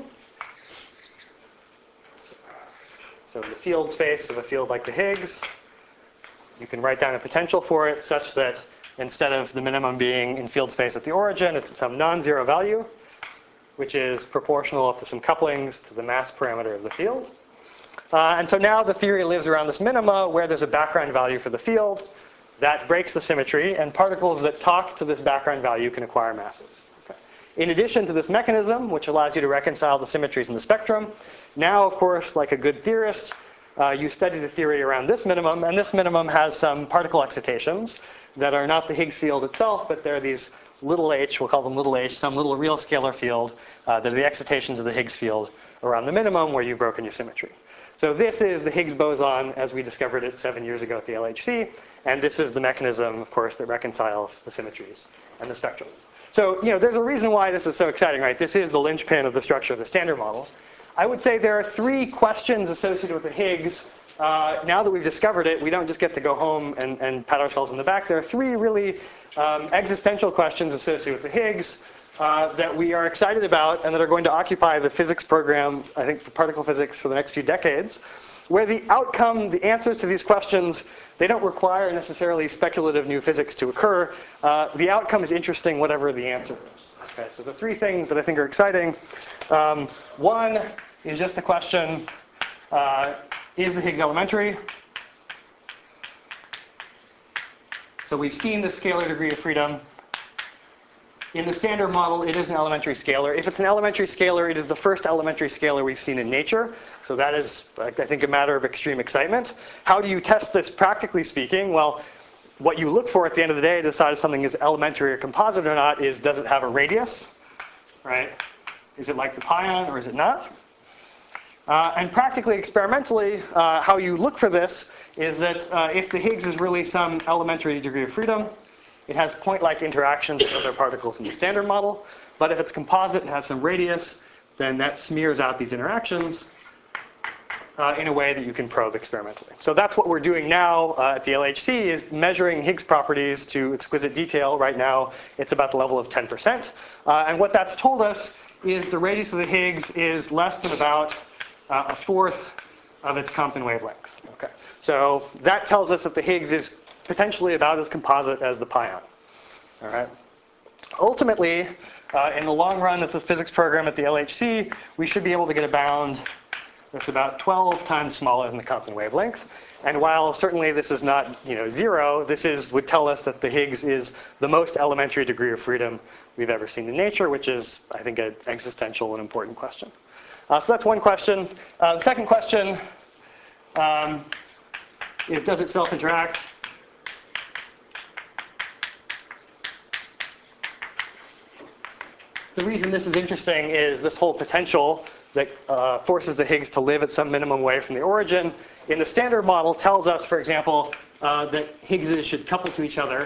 So in the field space of a field like the Higgs, you can write down a potential for it such that instead of the minimum being in field space at the origin, it's at some non-zero value, which is proportional up to some couplings to the mass parameter of the field. Uh, and so now the theory lives around this minima where there's a background value for the field. That breaks the symmetry, and particles that talk to this background value can acquire masses. Okay. In addition to this mechanism, which allows you to reconcile the symmetries in the spectrum, now, of course, like a good theorist, uh, you study the theory around this minimum, and this minimum has some particle excitations that are not the Higgs field itself, but they're these little h, we'll call them little h, some little real scalar field uh, that are the excitations of the Higgs field around the minimum where you've broken your symmetry. So this is the Higgs boson as we discovered it seven years ago at the L H C. And this is the mechanism, of course, that reconciles the symmetries and the spectrum. So, you know, there's a reason why this is so exciting, right? This is the linchpin of the structure of the Standard Model. I would say there are three questions associated with the Higgs. Uh, now that we've discovered it, we don't just get to go home and, and pat ourselves on the back. There are three really um, existential questions associated with the Higgs uh, that we are excited about and that are going to occupy the physics program, I think, for particle physics for the next few decades. where the outcome, the answers to these questions, they don't require necessarily speculative new physics to occur. Uh, the outcome is interesting whatever the answer is. Okay, so the three things that I think are exciting. Um, one is just the question, uh, is the Higgs elementary? So we've seen the scalar degree of freedom. In the standard model, it is an elementary scalar. If it's an elementary scalar, it is the first elementary scalar we've seen in nature. So that is, I think, a matter of extreme excitement. How do you test this practically speaking? Well, what you look for at the end of the day to decide if something is elementary or composite or not is, does it have a radius, right? Is it like the pion or is it not? Uh, and practically, experimentally, uh, how you look for this is that uh, if the Higgs is really some elementary degree of freedom, it has point-like interactions with other particles in the standard model. But if it's composite and has some radius, then that smears out these interactions uh, in a way that you can probe experimentally. So that's what we're doing now uh, at the L H C, is measuring Higgs properties to exquisite detail. Right now, it's about the level of ten percent. Uh, and what that's told us is the radius of the Higgs is less than about uh, a fourth of its Compton wavelength. Okay. So that tells us that the Higgs is potentially about as composite as the pion. All right. Ultimately, uh, in the long run of the physics program at the L H C, we should be able to get a bound that's about twelve times smaller than the Compton wavelength. And while certainly this is not, you know, zero, this is would tell us that the Higgs is the most elementary degree of freedom we've ever seen in nature, which is, I think, an existential and important question. Uh, so that's one question. Uh, the second question um, is, does it self-interact? The reason this is interesting is this whole potential that uh, forces the Higgs to live at some minimum away from the origin. In the standard model tells us, for example, uh, that Higgses should couple to each other,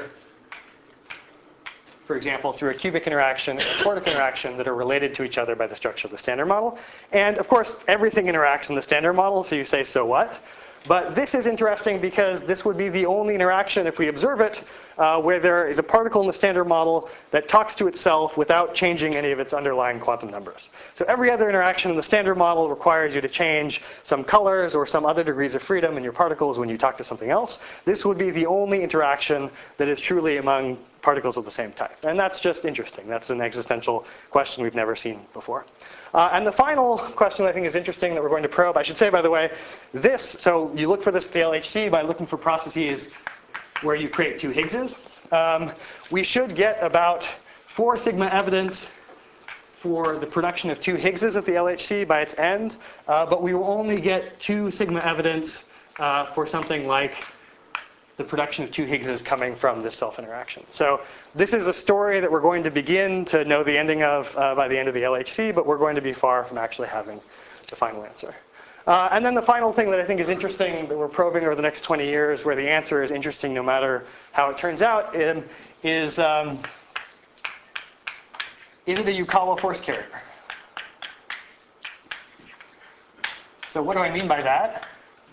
for example, through a cubic interaction and a quartic interaction that are related to each other by the structure of the standard model. And of course, everything interacts in the standard model, so you say, so what? But this is interesting because this would be the only interaction, if we observe it, uh, where there is a particle in the standard model that talks to itself without changing any of its underlying quantum numbers. So every other interaction in the standard model requires you to change some colors or some other degrees of freedom in your particles when you talk to something else. This would be the only interaction that is truly among particles of the same type. And that's just interesting. That's an existential question we've never seen before. Uh, and the final question I think is interesting that we're going to probe, I should say, by the way, this, so you look for this at the L H C by looking for processes where you create two Higgses. Um, we should get about four sigma evidence for the production of two Higgses at the L H C by its end, uh, but we will only get two sigma evidence uh, for something like the production of two Higgses coming from this self-interaction. So this is a story that we're going to begin to know the ending of uh, by the end of the L H C, but we're going to be far from actually having the final answer. Uh, and then the final thing that I think is interesting that we're probing over the next twenty years, where the answer is interesting no matter how it turns out, um, is, um, is it a Yukawa force carrier? So what do I mean by that?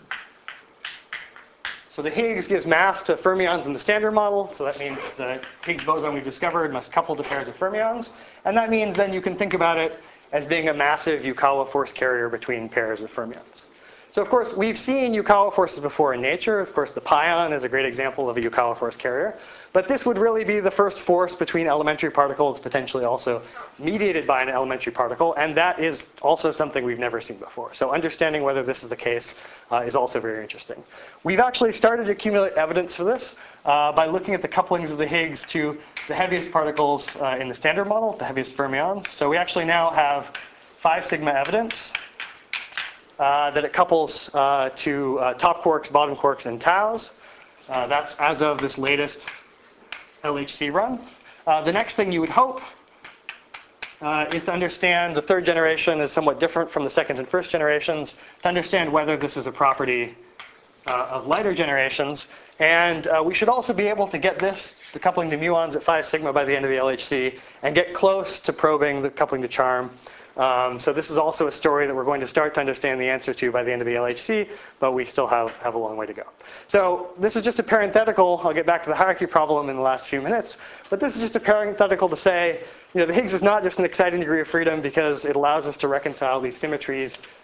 So the Higgs gives mass to fermions in the standard model. So that means the Higgs boson we've discovered must couple to pairs of fermions. And that means then you can think about it as being a massive Yukawa force carrier between pairs of fermions. So of course, we've seen Yukawa forces before in nature. Of course, the pion is a great example of a Yukawa force carrier. But this would really be the first force between elementary particles, potentially also mediated by an elementary particle. And that is also something we've never seen before. So understanding whether this is the case uh, is also very interesting. We've actually started to accumulate evidence for this uh, by looking at the couplings of the Higgs to the heaviest particles uh, in the standard model, the heaviest fermions. So we actually now have five sigma evidence uh, that it couples uh, to uh, top quarks, bottom quarks, and taus. Uh, that's as of this latest L H C run. Uh, the next thing you would hope uh, is to understand the third generation is somewhat different from the second and first generations, to understand whether this is a property uh, of lighter generations. And uh, we should also be able to get this, the coupling to muons at five sigma by the end of the L H C, and get close to probing the coupling to charm. Um, so this is also a story that we're going to start to understand the answer to by the end of the L H C, but we still have, have a long way to go. So this is just a parenthetical. I'll get back to the hierarchy problem in the last few minutes. But this is just a parenthetical to say, you know, the Higgs is not just an exciting degree of freedom because it allows us to reconcile these symmetries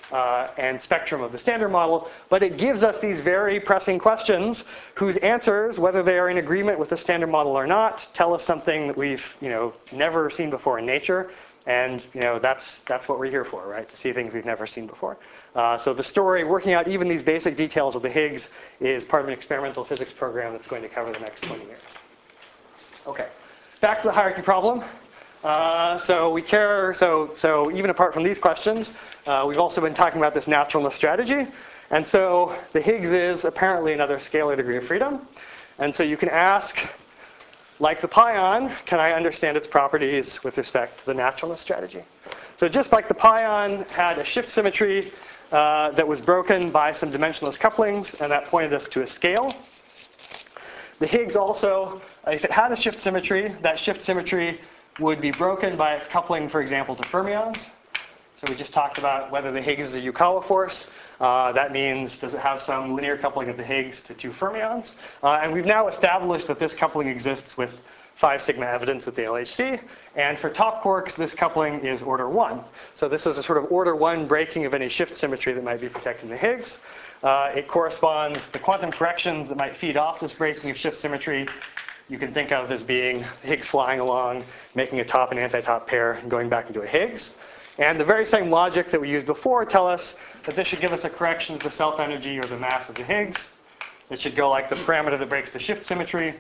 uh, and spectrum of the Standard Model, but it gives us these very pressing questions whose answers, whether they are in agreement with the Standard Model or not, tell us something that we've you know, never seen before in nature. And you know, that's, that's what we're here for, right? To see things we've never seen before. Uh, so the story, working out even these basic details of the Higgs, is part of an experimental physics program that's going to cover the next twenty years. Okay, back to the hierarchy problem. Uh, so we care, so, so even apart from these questions, uh, we've also been talking about this naturalness strategy. And so the Higgs is apparently another scalar degree of freedom. And so you can ask, like the pion, can I understand its properties with respect to the naturalness strategy? So just like the pion had a shift symmetry uh, that was broken by some dimensionless couplings, and that pointed us to a scale, the Higgs also, if it had a shift symmetry, that shift symmetry would be broken by its coupling, for example, to fermions. So we just talked about whether the Higgs is a Yukawa force. Uh, that means, does it have some linear coupling of the Higgs to two fermions? Uh, and we've now established that this coupling exists with five sigma evidence at the L H C. And for top quarks, this coupling is order one. So this is a sort of order one breaking of any shift symmetry that might be protecting the Higgs. Uh, it corresponds, the quantum corrections that might feed off this breaking of shift symmetry, you can think of as being Higgs flying along, making a top and anti-top pair, and going back into a Higgs. And the very same logic that we used before tell us that this should give us a correction of the self-energy or the mass of the Higgs. It should go like the parameter that breaks the shift symmetry.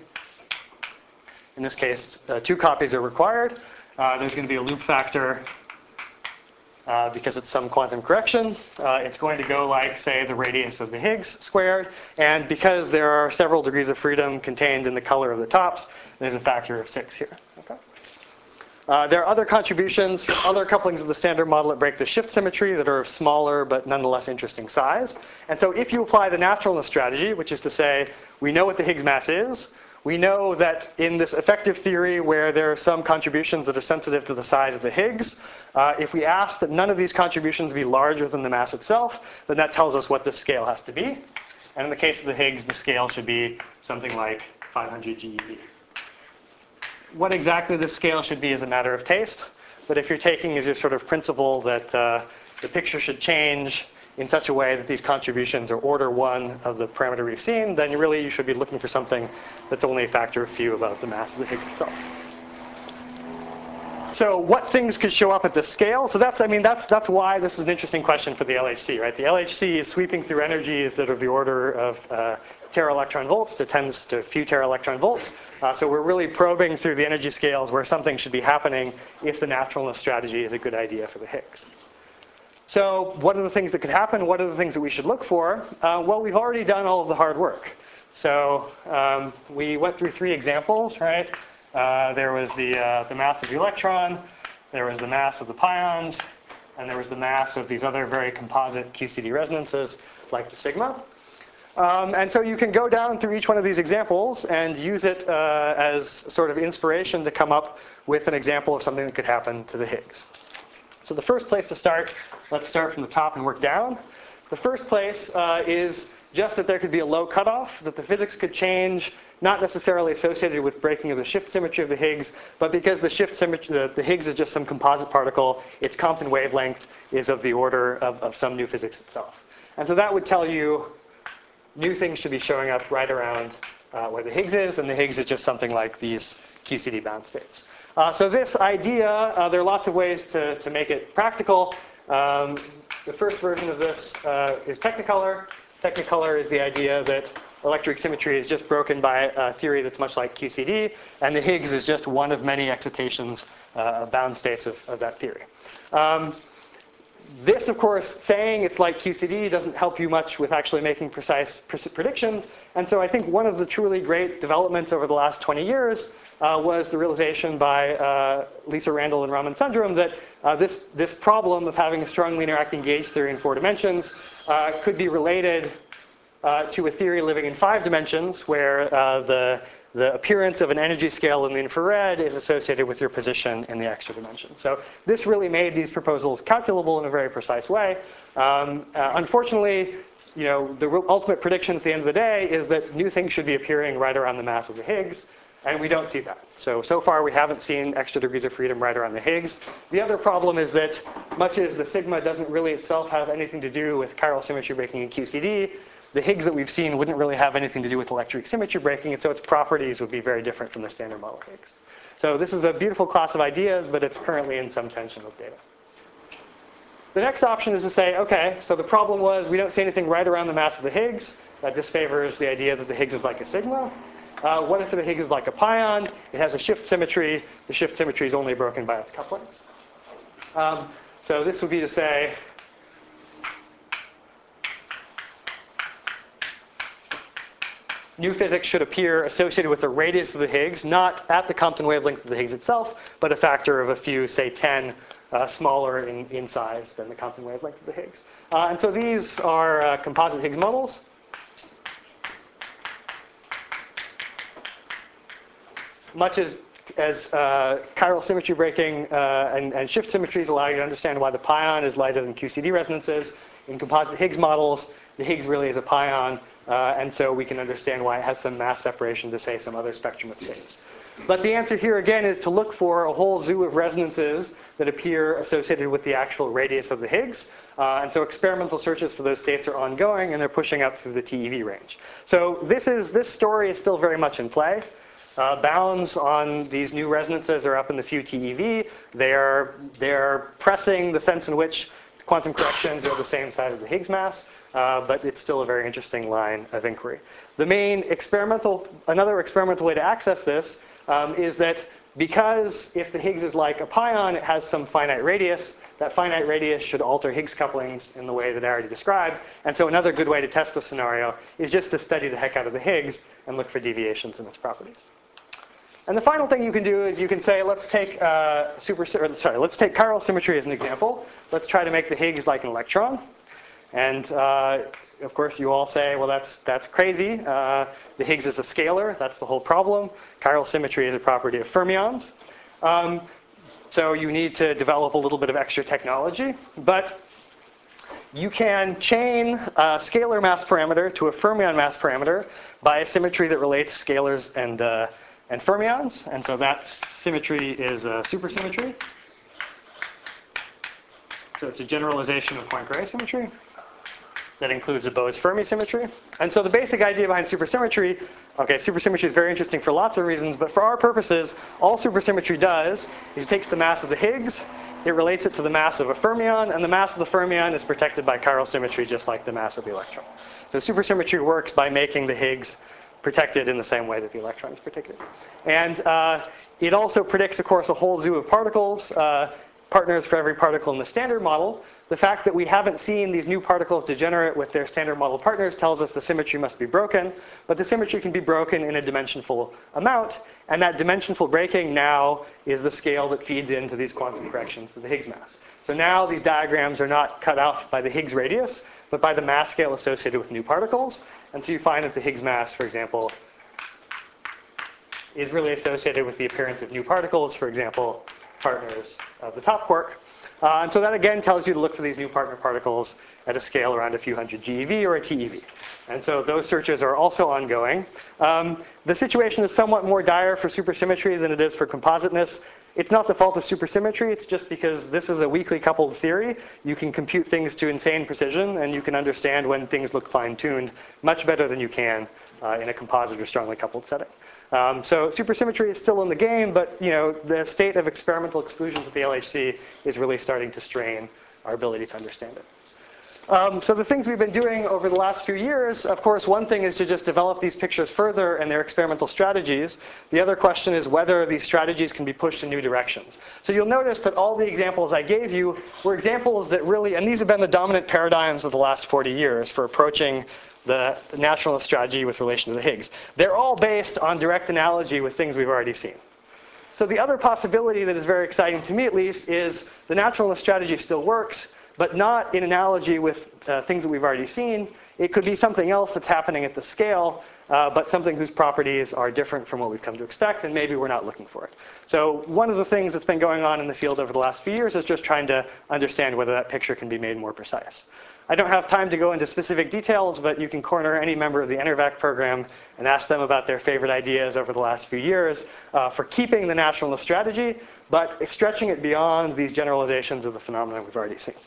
In this case, uh, two copies are required. Uh, there's going to be a loop factor uh, because it's some quantum correction. Uh, it's going to go like, say, the radius of the Higgs squared. And because there are several degrees of freedom contained in the color of the tops, there's a factor of six here. Okay? Uh, there are other contributions from other couplings of the Standard Model that break the shift symmetry that are of smaller but nonetheless interesting size. And so if you apply the naturalness strategy, which is to say, we know what the Higgs mass is, we know that in this effective theory where there are some contributions that are sensitive to the size of the Higgs, uh, if we ask that none of these contributions be larger than the mass itself, then that tells us what the scale has to be. And in the case of the Higgs, the scale should be something like five hundred G eV. What exactly this scale should be is a matter of taste. But if you're taking as your sort of principle that uh, the picture should change in such a way that these contributions are order one of the parameter we've seen, then you really you should be looking for something that's only a factor of few above the mass of the Higgs itself. So what things could show up at this scale? So that's, I mean, that's, that's why this is an interesting question for the L H C, right? The L H C is sweeping through energies that are the order of uh, tera electron volts to tens to a few tera electron volts. Uh, so we're really probing through the energy scales where something should be happening if the naturalness strategy is a good idea for the Higgs. So what are the things that could happen? What are the things that we should look for? Uh, well, we've already done all of the hard work. So um, we went through three examples, right? Uh, there was the, uh, the mass of the electron, there was the mass of the pions, and there was the mass of these other very composite Q C D resonances, like the sigma. Um, and so you can go down through each one of these examples and use it uh, as sort of inspiration to come up with an example of something that could happen to the Higgs. So the first place to start, let's start from the top and work down. The first place uh, is just that there could be a low cutoff, that the physics could change, not necessarily associated with breaking of the shift symmetry of the Higgs, but because the shift symmetry, the, the Higgs is just some composite particle, its Compton wavelength is of the order of, of some new physics itself. And so that would tell you new things should be showing up right around uh, where the Higgs is, and the Higgs is just something like these Q C D bound states. Uh, so this idea, uh, there are lots of ways to, to make it practical. Um, the first version of this uh, is Technicolor. Technicolor is the idea that electric symmetry is just broken by a theory that's much like Q C D, and the Higgs is just one of many excitations, uh, bound states of, of that theory. Um, This, of course, saying it's like Q C D doesn't help you much with actually making precise predictions. And so I think one of the truly great developments over the last twenty years uh, was the realization by uh, Lisa Randall and Raman Sundaram that uh, this, this problem of having a strongly interacting gauge theory in four dimensions uh, could be related uh, to a theory living in five dimensions where uh, the The appearance of an energy scale in the infrared is associated with your position in the extra dimension. So this really made these proposals calculable in a very precise way. Um, uh, unfortunately, you know, the ultimate prediction at the end of the day is that new things should be appearing right around the mass of the Higgs. And we don't see that. So, so far we haven't seen extra degrees of freedom right around the Higgs. The other problem is that much as the sigma doesn't really itself have anything to do with chiral symmetry breaking in Q C D, the Higgs that we've seen wouldn't really have anything to do with electric symmetry breaking, and so its properties would be very different from the standard model Higgs. So this is a beautiful class of ideas, but it's currently in some tension with data. The next option is to say, okay, so the problem was we don't see anything right around the mass of the Higgs. That disfavors the idea that the Higgs is like a sigma. Uh, what if the Higgs is like a pion? It has a shift symmetry. The shift symmetry is only broken by its couplings. Um, so this would be to say, new physics should appear associated with the radius of the Higgs, not at the Compton wavelength of the Higgs itself, but a factor of a few, say ten, uh, smaller in, in size than the Compton wavelength of the Higgs. Uh, and so these are uh, composite Higgs models. Much as, as uh, chiral symmetry breaking uh, and, and shift symmetries allow you to understand why the pion is lighter than Q C D resonances, in composite Higgs models, the Higgs really is a pion, uh, and so we can understand why it has some mass separation to, say, some other spectrum of states. But the answer here, again, is to look for a whole zoo of resonances that appear associated with the actual radius of the Higgs. Uh, and so experimental searches for those states are ongoing, and they're pushing up through the T E V range. So this, is, this story is still very much in play. Uh, bounds on these new resonances are up in the few T E V. They are, they are pressing the sense in which quantum corrections are the same size as the Higgs mass, uh, but it's still a very interesting line of inquiry. The main experimental, another experimental way to access this um, is that because if the Higgs is like a pion, it has some finite radius. That finite radius should alter Higgs couplings in the way that I already described. And so another good way to test the scenario is just to study the heck out of the Higgs and look for deviations in its properties. And the final thing you can do is you can say, let's take uh, super, or, sorry, let's take chiral symmetry as an example. Let's try to make the Higgs like an electron. And uh, of course, you all say, well, that's that's crazy. Uh, the Higgs is a scalar. That's the whole problem. Chiral symmetry is a property of fermions. Um, so you need to develop a little bit of extra technology. But you can chain a scalar mass parameter to a fermion mass parameter by a symmetry that relates scalars and uh, and fermions. And so that symmetry is a supersymmetry. So it's a generalization of Poincare symmetry that includes a Bose-Fermi symmetry. And so the basic idea behind supersymmetry, okay, supersymmetry is very interesting for lots of reasons, but for our purposes, all supersymmetry does is it takes the mass of the Higgs, it relates it to the mass of a fermion, and the mass of the fermion is protected by chiral symmetry just like the mass of the electron. So supersymmetry works by making the Higgs protected in the same way that the electron is protected. And uh, it also predicts, of course, a whole zoo of particles, uh, partners for every particle in the standard model. The fact that we haven't seen these new particles degenerate with their standard model partners tells us the symmetry must be broken, but the symmetry can be broken in a dimensionful amount, and that dimensionful breaking now is the scale that feeds into these quantum corrections to the Higgs mass. So now these diagrams are not cut off by the Higgs radius, but by the mass scale associated with new particles. And so you find that the Higgs mass, for example, is really associated with the appearance of new particles, for example, partners of the top quark. Uh, and so that again tells you to look for these new partner particles at a scale around a few hundred G eV or a T eV. And so those searches are also ongoing. Um, the situation is somewhat more dire for supersymmetry than it is for compositeness. It's not the fault of supersymmetry, it's just because this is a weakly coupled theory. You can compute things to insane precision, and you can understand when things look fine-tuned much better than you can uh, in a composite or strongly coupled setting. Um, so supersymmetry is still in the game, but you know, the state of experimental exclusions at the L H C is really starting to strain our ability to understand it. Um, so the things we've been doing over the last few years, of course, one thing is to just develop these pictures further and their experimental strategies. The other question is whether these strategies can be pushed in new directions. So you'll notice that all the examples I gave you were examples that really, and these have been the dominant paradigms of the last forty years for approaching the naturalist strategy with relation to the Higgs. They're all based on direct analogy with things we've already seen. So the other possibility that is very exciting to me, at least, is the naturalist strategy still works, but not in analogy with uh, things that we've already seen. It could be something else that's happening at the scale, uh, but something whose properties are different from what we've come to expect, and maybe we're not looking for it. So one of the things that's been going on in the field over the last few years is just trying to understand whether that picture can be made more precise. I don't have time to go into specific details, but you can corner any member of the ENERVAC program and ask them about their favorite ideas over the last few years uh, for keeping the nationalist strategy, but stretching it beyond these generalizations of the phenomenon we've already seen.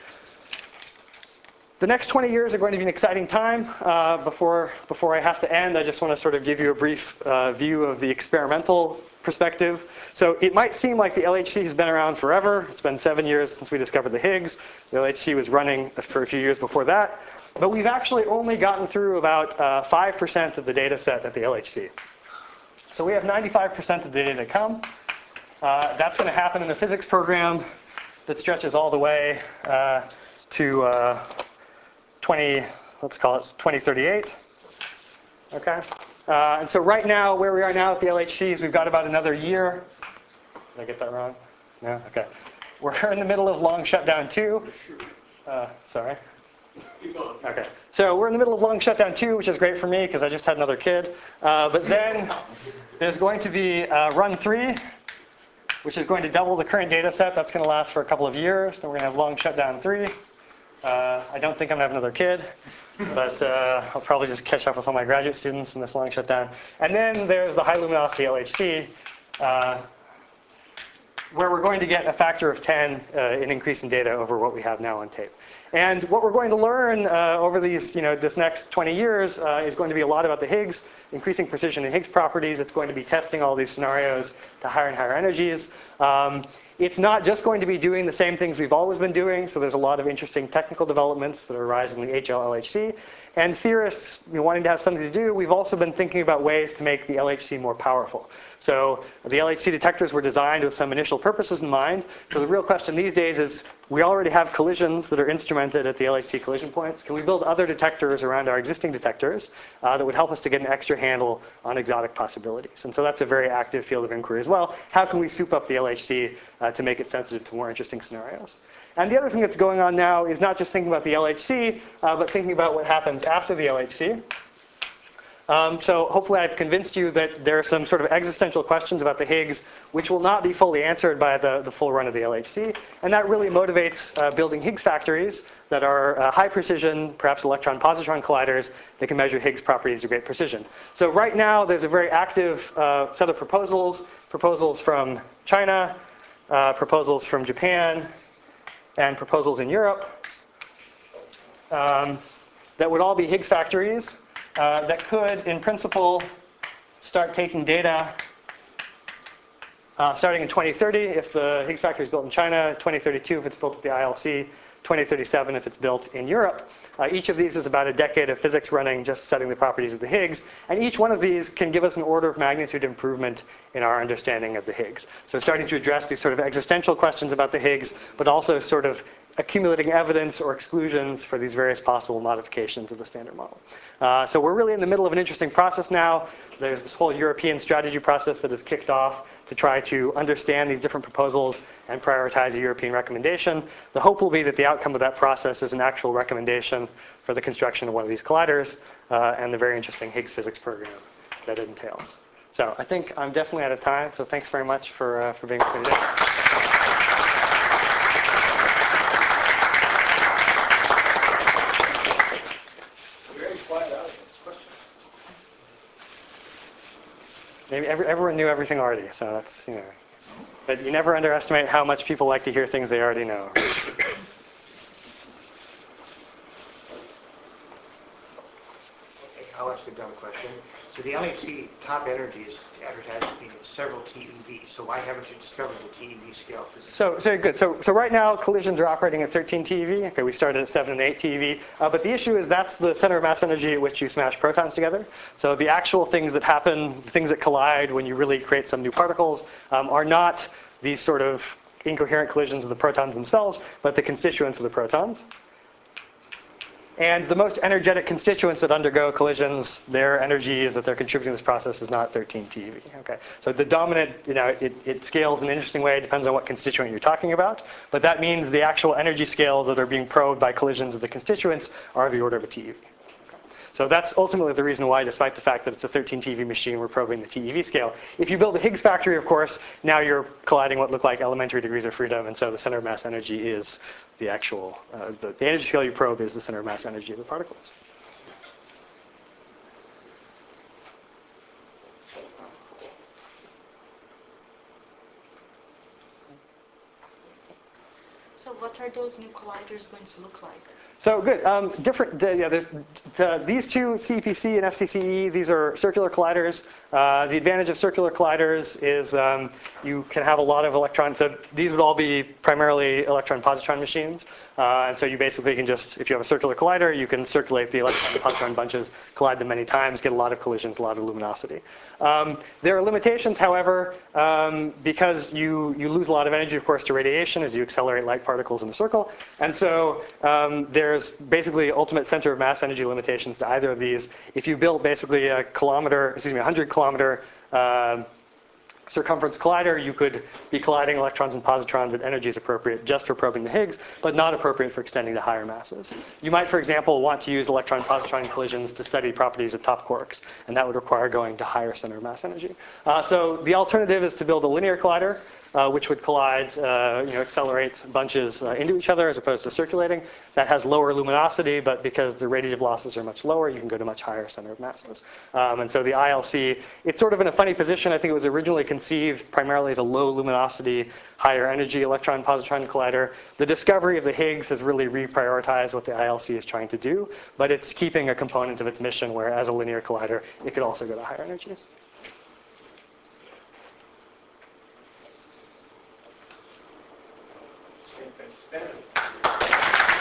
The next twenty years are going to be an exciting time. Uh, before, before I have to end, I just want to sort of give you a brief uh, view of the experimental perspective. So it might seem like the L H C has been around forever. It's been seven years since we discovered the Higgs. The L H C was running for a few years before that. But we've actually only gotten through about uh, five percent of the data set at the L H C. So we have ninety-five percent of the data to come. Uh, that's going to happen in the physics program that stretches all the way uh, to uh, twenty, let's call it twenty thirty-eight. Okay. Uh, and so right now, where we are now at the L H C is we've got about another year. Did I get that wrong? No? Okay. We're in the middle of long shutdown two. Uh, sorry. Okay. So we're in the middle of long shutdown two, which is great for me because I just had another kid. Uh, but then there's going to be uh, run three, which is going to double the current data set. That's going to last for a couple of years. Then we're going to have long shutdown three. Uh, I don't think I'm going to have another kid, but uh, I'll probably just catch up with all my graduate students in this long shutdown. And then there's the high luminosity L H C, uh, where we're going to get a factor of ten uh, in increase in data over what we have now on tape. And what we're going to learn uh, over these, you know, this next twenty years uh, is going to be a lot about the Higgs, increasing precision in Higgs properties. It's going to be testing all these scenarios to higher and higher energies. Um, It's not just going to be doing the same things we've always been doing, so there's a lot of interesting technical developments that are arising in the H L L H C. And theorists, you know, wanting to have something to do, we've also been thinking about ways to make the L H C more powerful. So the L H C detectors were designed with some initial purposes in mind. So the real question these days is, we already have collisions that are instrumented at the L H C collision points. Can we build other detectors around our existing detectors uh, that would help us to get an extra handle on exotic possibilities? And so that's a very active field of inquiry as well. How can we soup up the L H C uh, to make it sensitive to more interesting scenarios? And the other thing that's going on now is not just thinking about the L H C, uh, but thinking about what happens after the L H C. Um, so hopefully I've convinced you that there are some sort of existential questions about the Higgs which will not be fully answered by the, the full run of the L H C. And that really motivates uh, building Higgs factories that are uh, high precision, perhaps electron-positron colliders that can measure Higgs properties with great precision. So right now there's a very active uh, set of proposals, proposals from China, uh, proposals from Japan, and proposals in Europe um, that would all be Higgs factories uh, that could, in principle, start taking data uh, starting in twenty thirty if the Higgs factory is built in China, twenty thirty-two if it's built at the I L C, twenty thirty-seven if it's built in Europe. Uh, each of these is about a decade of physics running, just studying the properties of the Higgs. And each one of these can give us an order of magnitude improvement in our understanding of the Higgs. So starting to address these sort of existential questions about the Higgs, but also sort of accumulating evidence or exclusions for these various possible modifications of the standard model. Uh, so we're really in the middle of an interesting process now. There's this whole European strategy process that has kicked off to try to understand these different proposals and prioritize a European recommendation. The hope will be that the outcome of that process is an actual recommendation for the construction of one of these colliders uh, and the very interesting Higgs physics program that it entails. So I think I'm definitely out of time, so thanks very much for, uh, for being with me today. Maybe every, everyone knew everything already, so that's, you know. But you never underestimate how much people like to hear things they already know. Okay, I'll ask a dumb question. So the L H C top energy is advertised as being several T E V. So why haven't you discovered the T E V scale physics? So, so good. So, so right now, collisions are operating at thirteen T E V. Okay, we started at seven and eight T E V. Uh, but the issue is that's the center of mass energy at which you smash protons together. So the actual things that happen, things that collide when you really create some new particles, um, are not these sort of incoherent collisions of the protons themselves, but the constituents of the protons. And the most energetic constituents that undergo collisions, their energy is that they're contributing to this process is not thirteen T E V. Okay, so the dominant, you know, it, it scales in an interesting way. It depends on what constituent you're talking about. But that means the actual energy scales that are being probed by collisions of the constituents are the order of a T E V. So that's ultimately the reason why, despite the fact that it's a thirteen T E V machine, we're probing the T E V scale. If you build a Higgs factory, of course, now you're colliding what look like elementary degrees of freedom, and so the center of mass energy is the actual, uh, the, the energy scale you probe is the center of mass energy of the particles. So what are those new colliders going to look like? So good. Um, different. Uh, yeah. There's uh, these two, C P C and F C C E. These are circular colliders. Uh, the advantage of circular colliders is um, you can have a lot of electrons. So these would all be primarily electron-positron machines. Uh, and so you basically can just, if you have a circular collider, you can circulate the electron and positron bunches, collide them many times, get a lot of collisions, a lot of luminosity. Um, there are limitations, however, um, because you, you lose a lot of energy, of course, to radiation as you accelerate light particles in the circle. And so um, there's basically ultimate center of mass energy limitations to either of these. If you built basically a kilometer, excuse me, one hundred kilometer uh, circumference collider, you could be colliding electrons and positrons at energies appropriate just for probing the Higgs, but not appropriate for extending to higher masses. You might, for example, want to use electron-positron collisions to study properties of top quarks, and that would require going to higher center of mass energy. Uh, so the alternative is to build a linear collider, uh, which would collide, uh, you know, accelerate bunches uh, into each other as opposed to circulating. That has lower luminosity, but because the radiative losses are much lower, you can go to much higher center of masses. Um, and so the I L C, it's sort of in a funny position. I think it was originally conceived primarily as a low luminosity, higher energy electron-positron collider. The discovery of the Higgs has really reprioritized what the I L C is trying to do, but it's keeping a component of its mission where, as a linear collider, it could also go to higher energies. Thank you.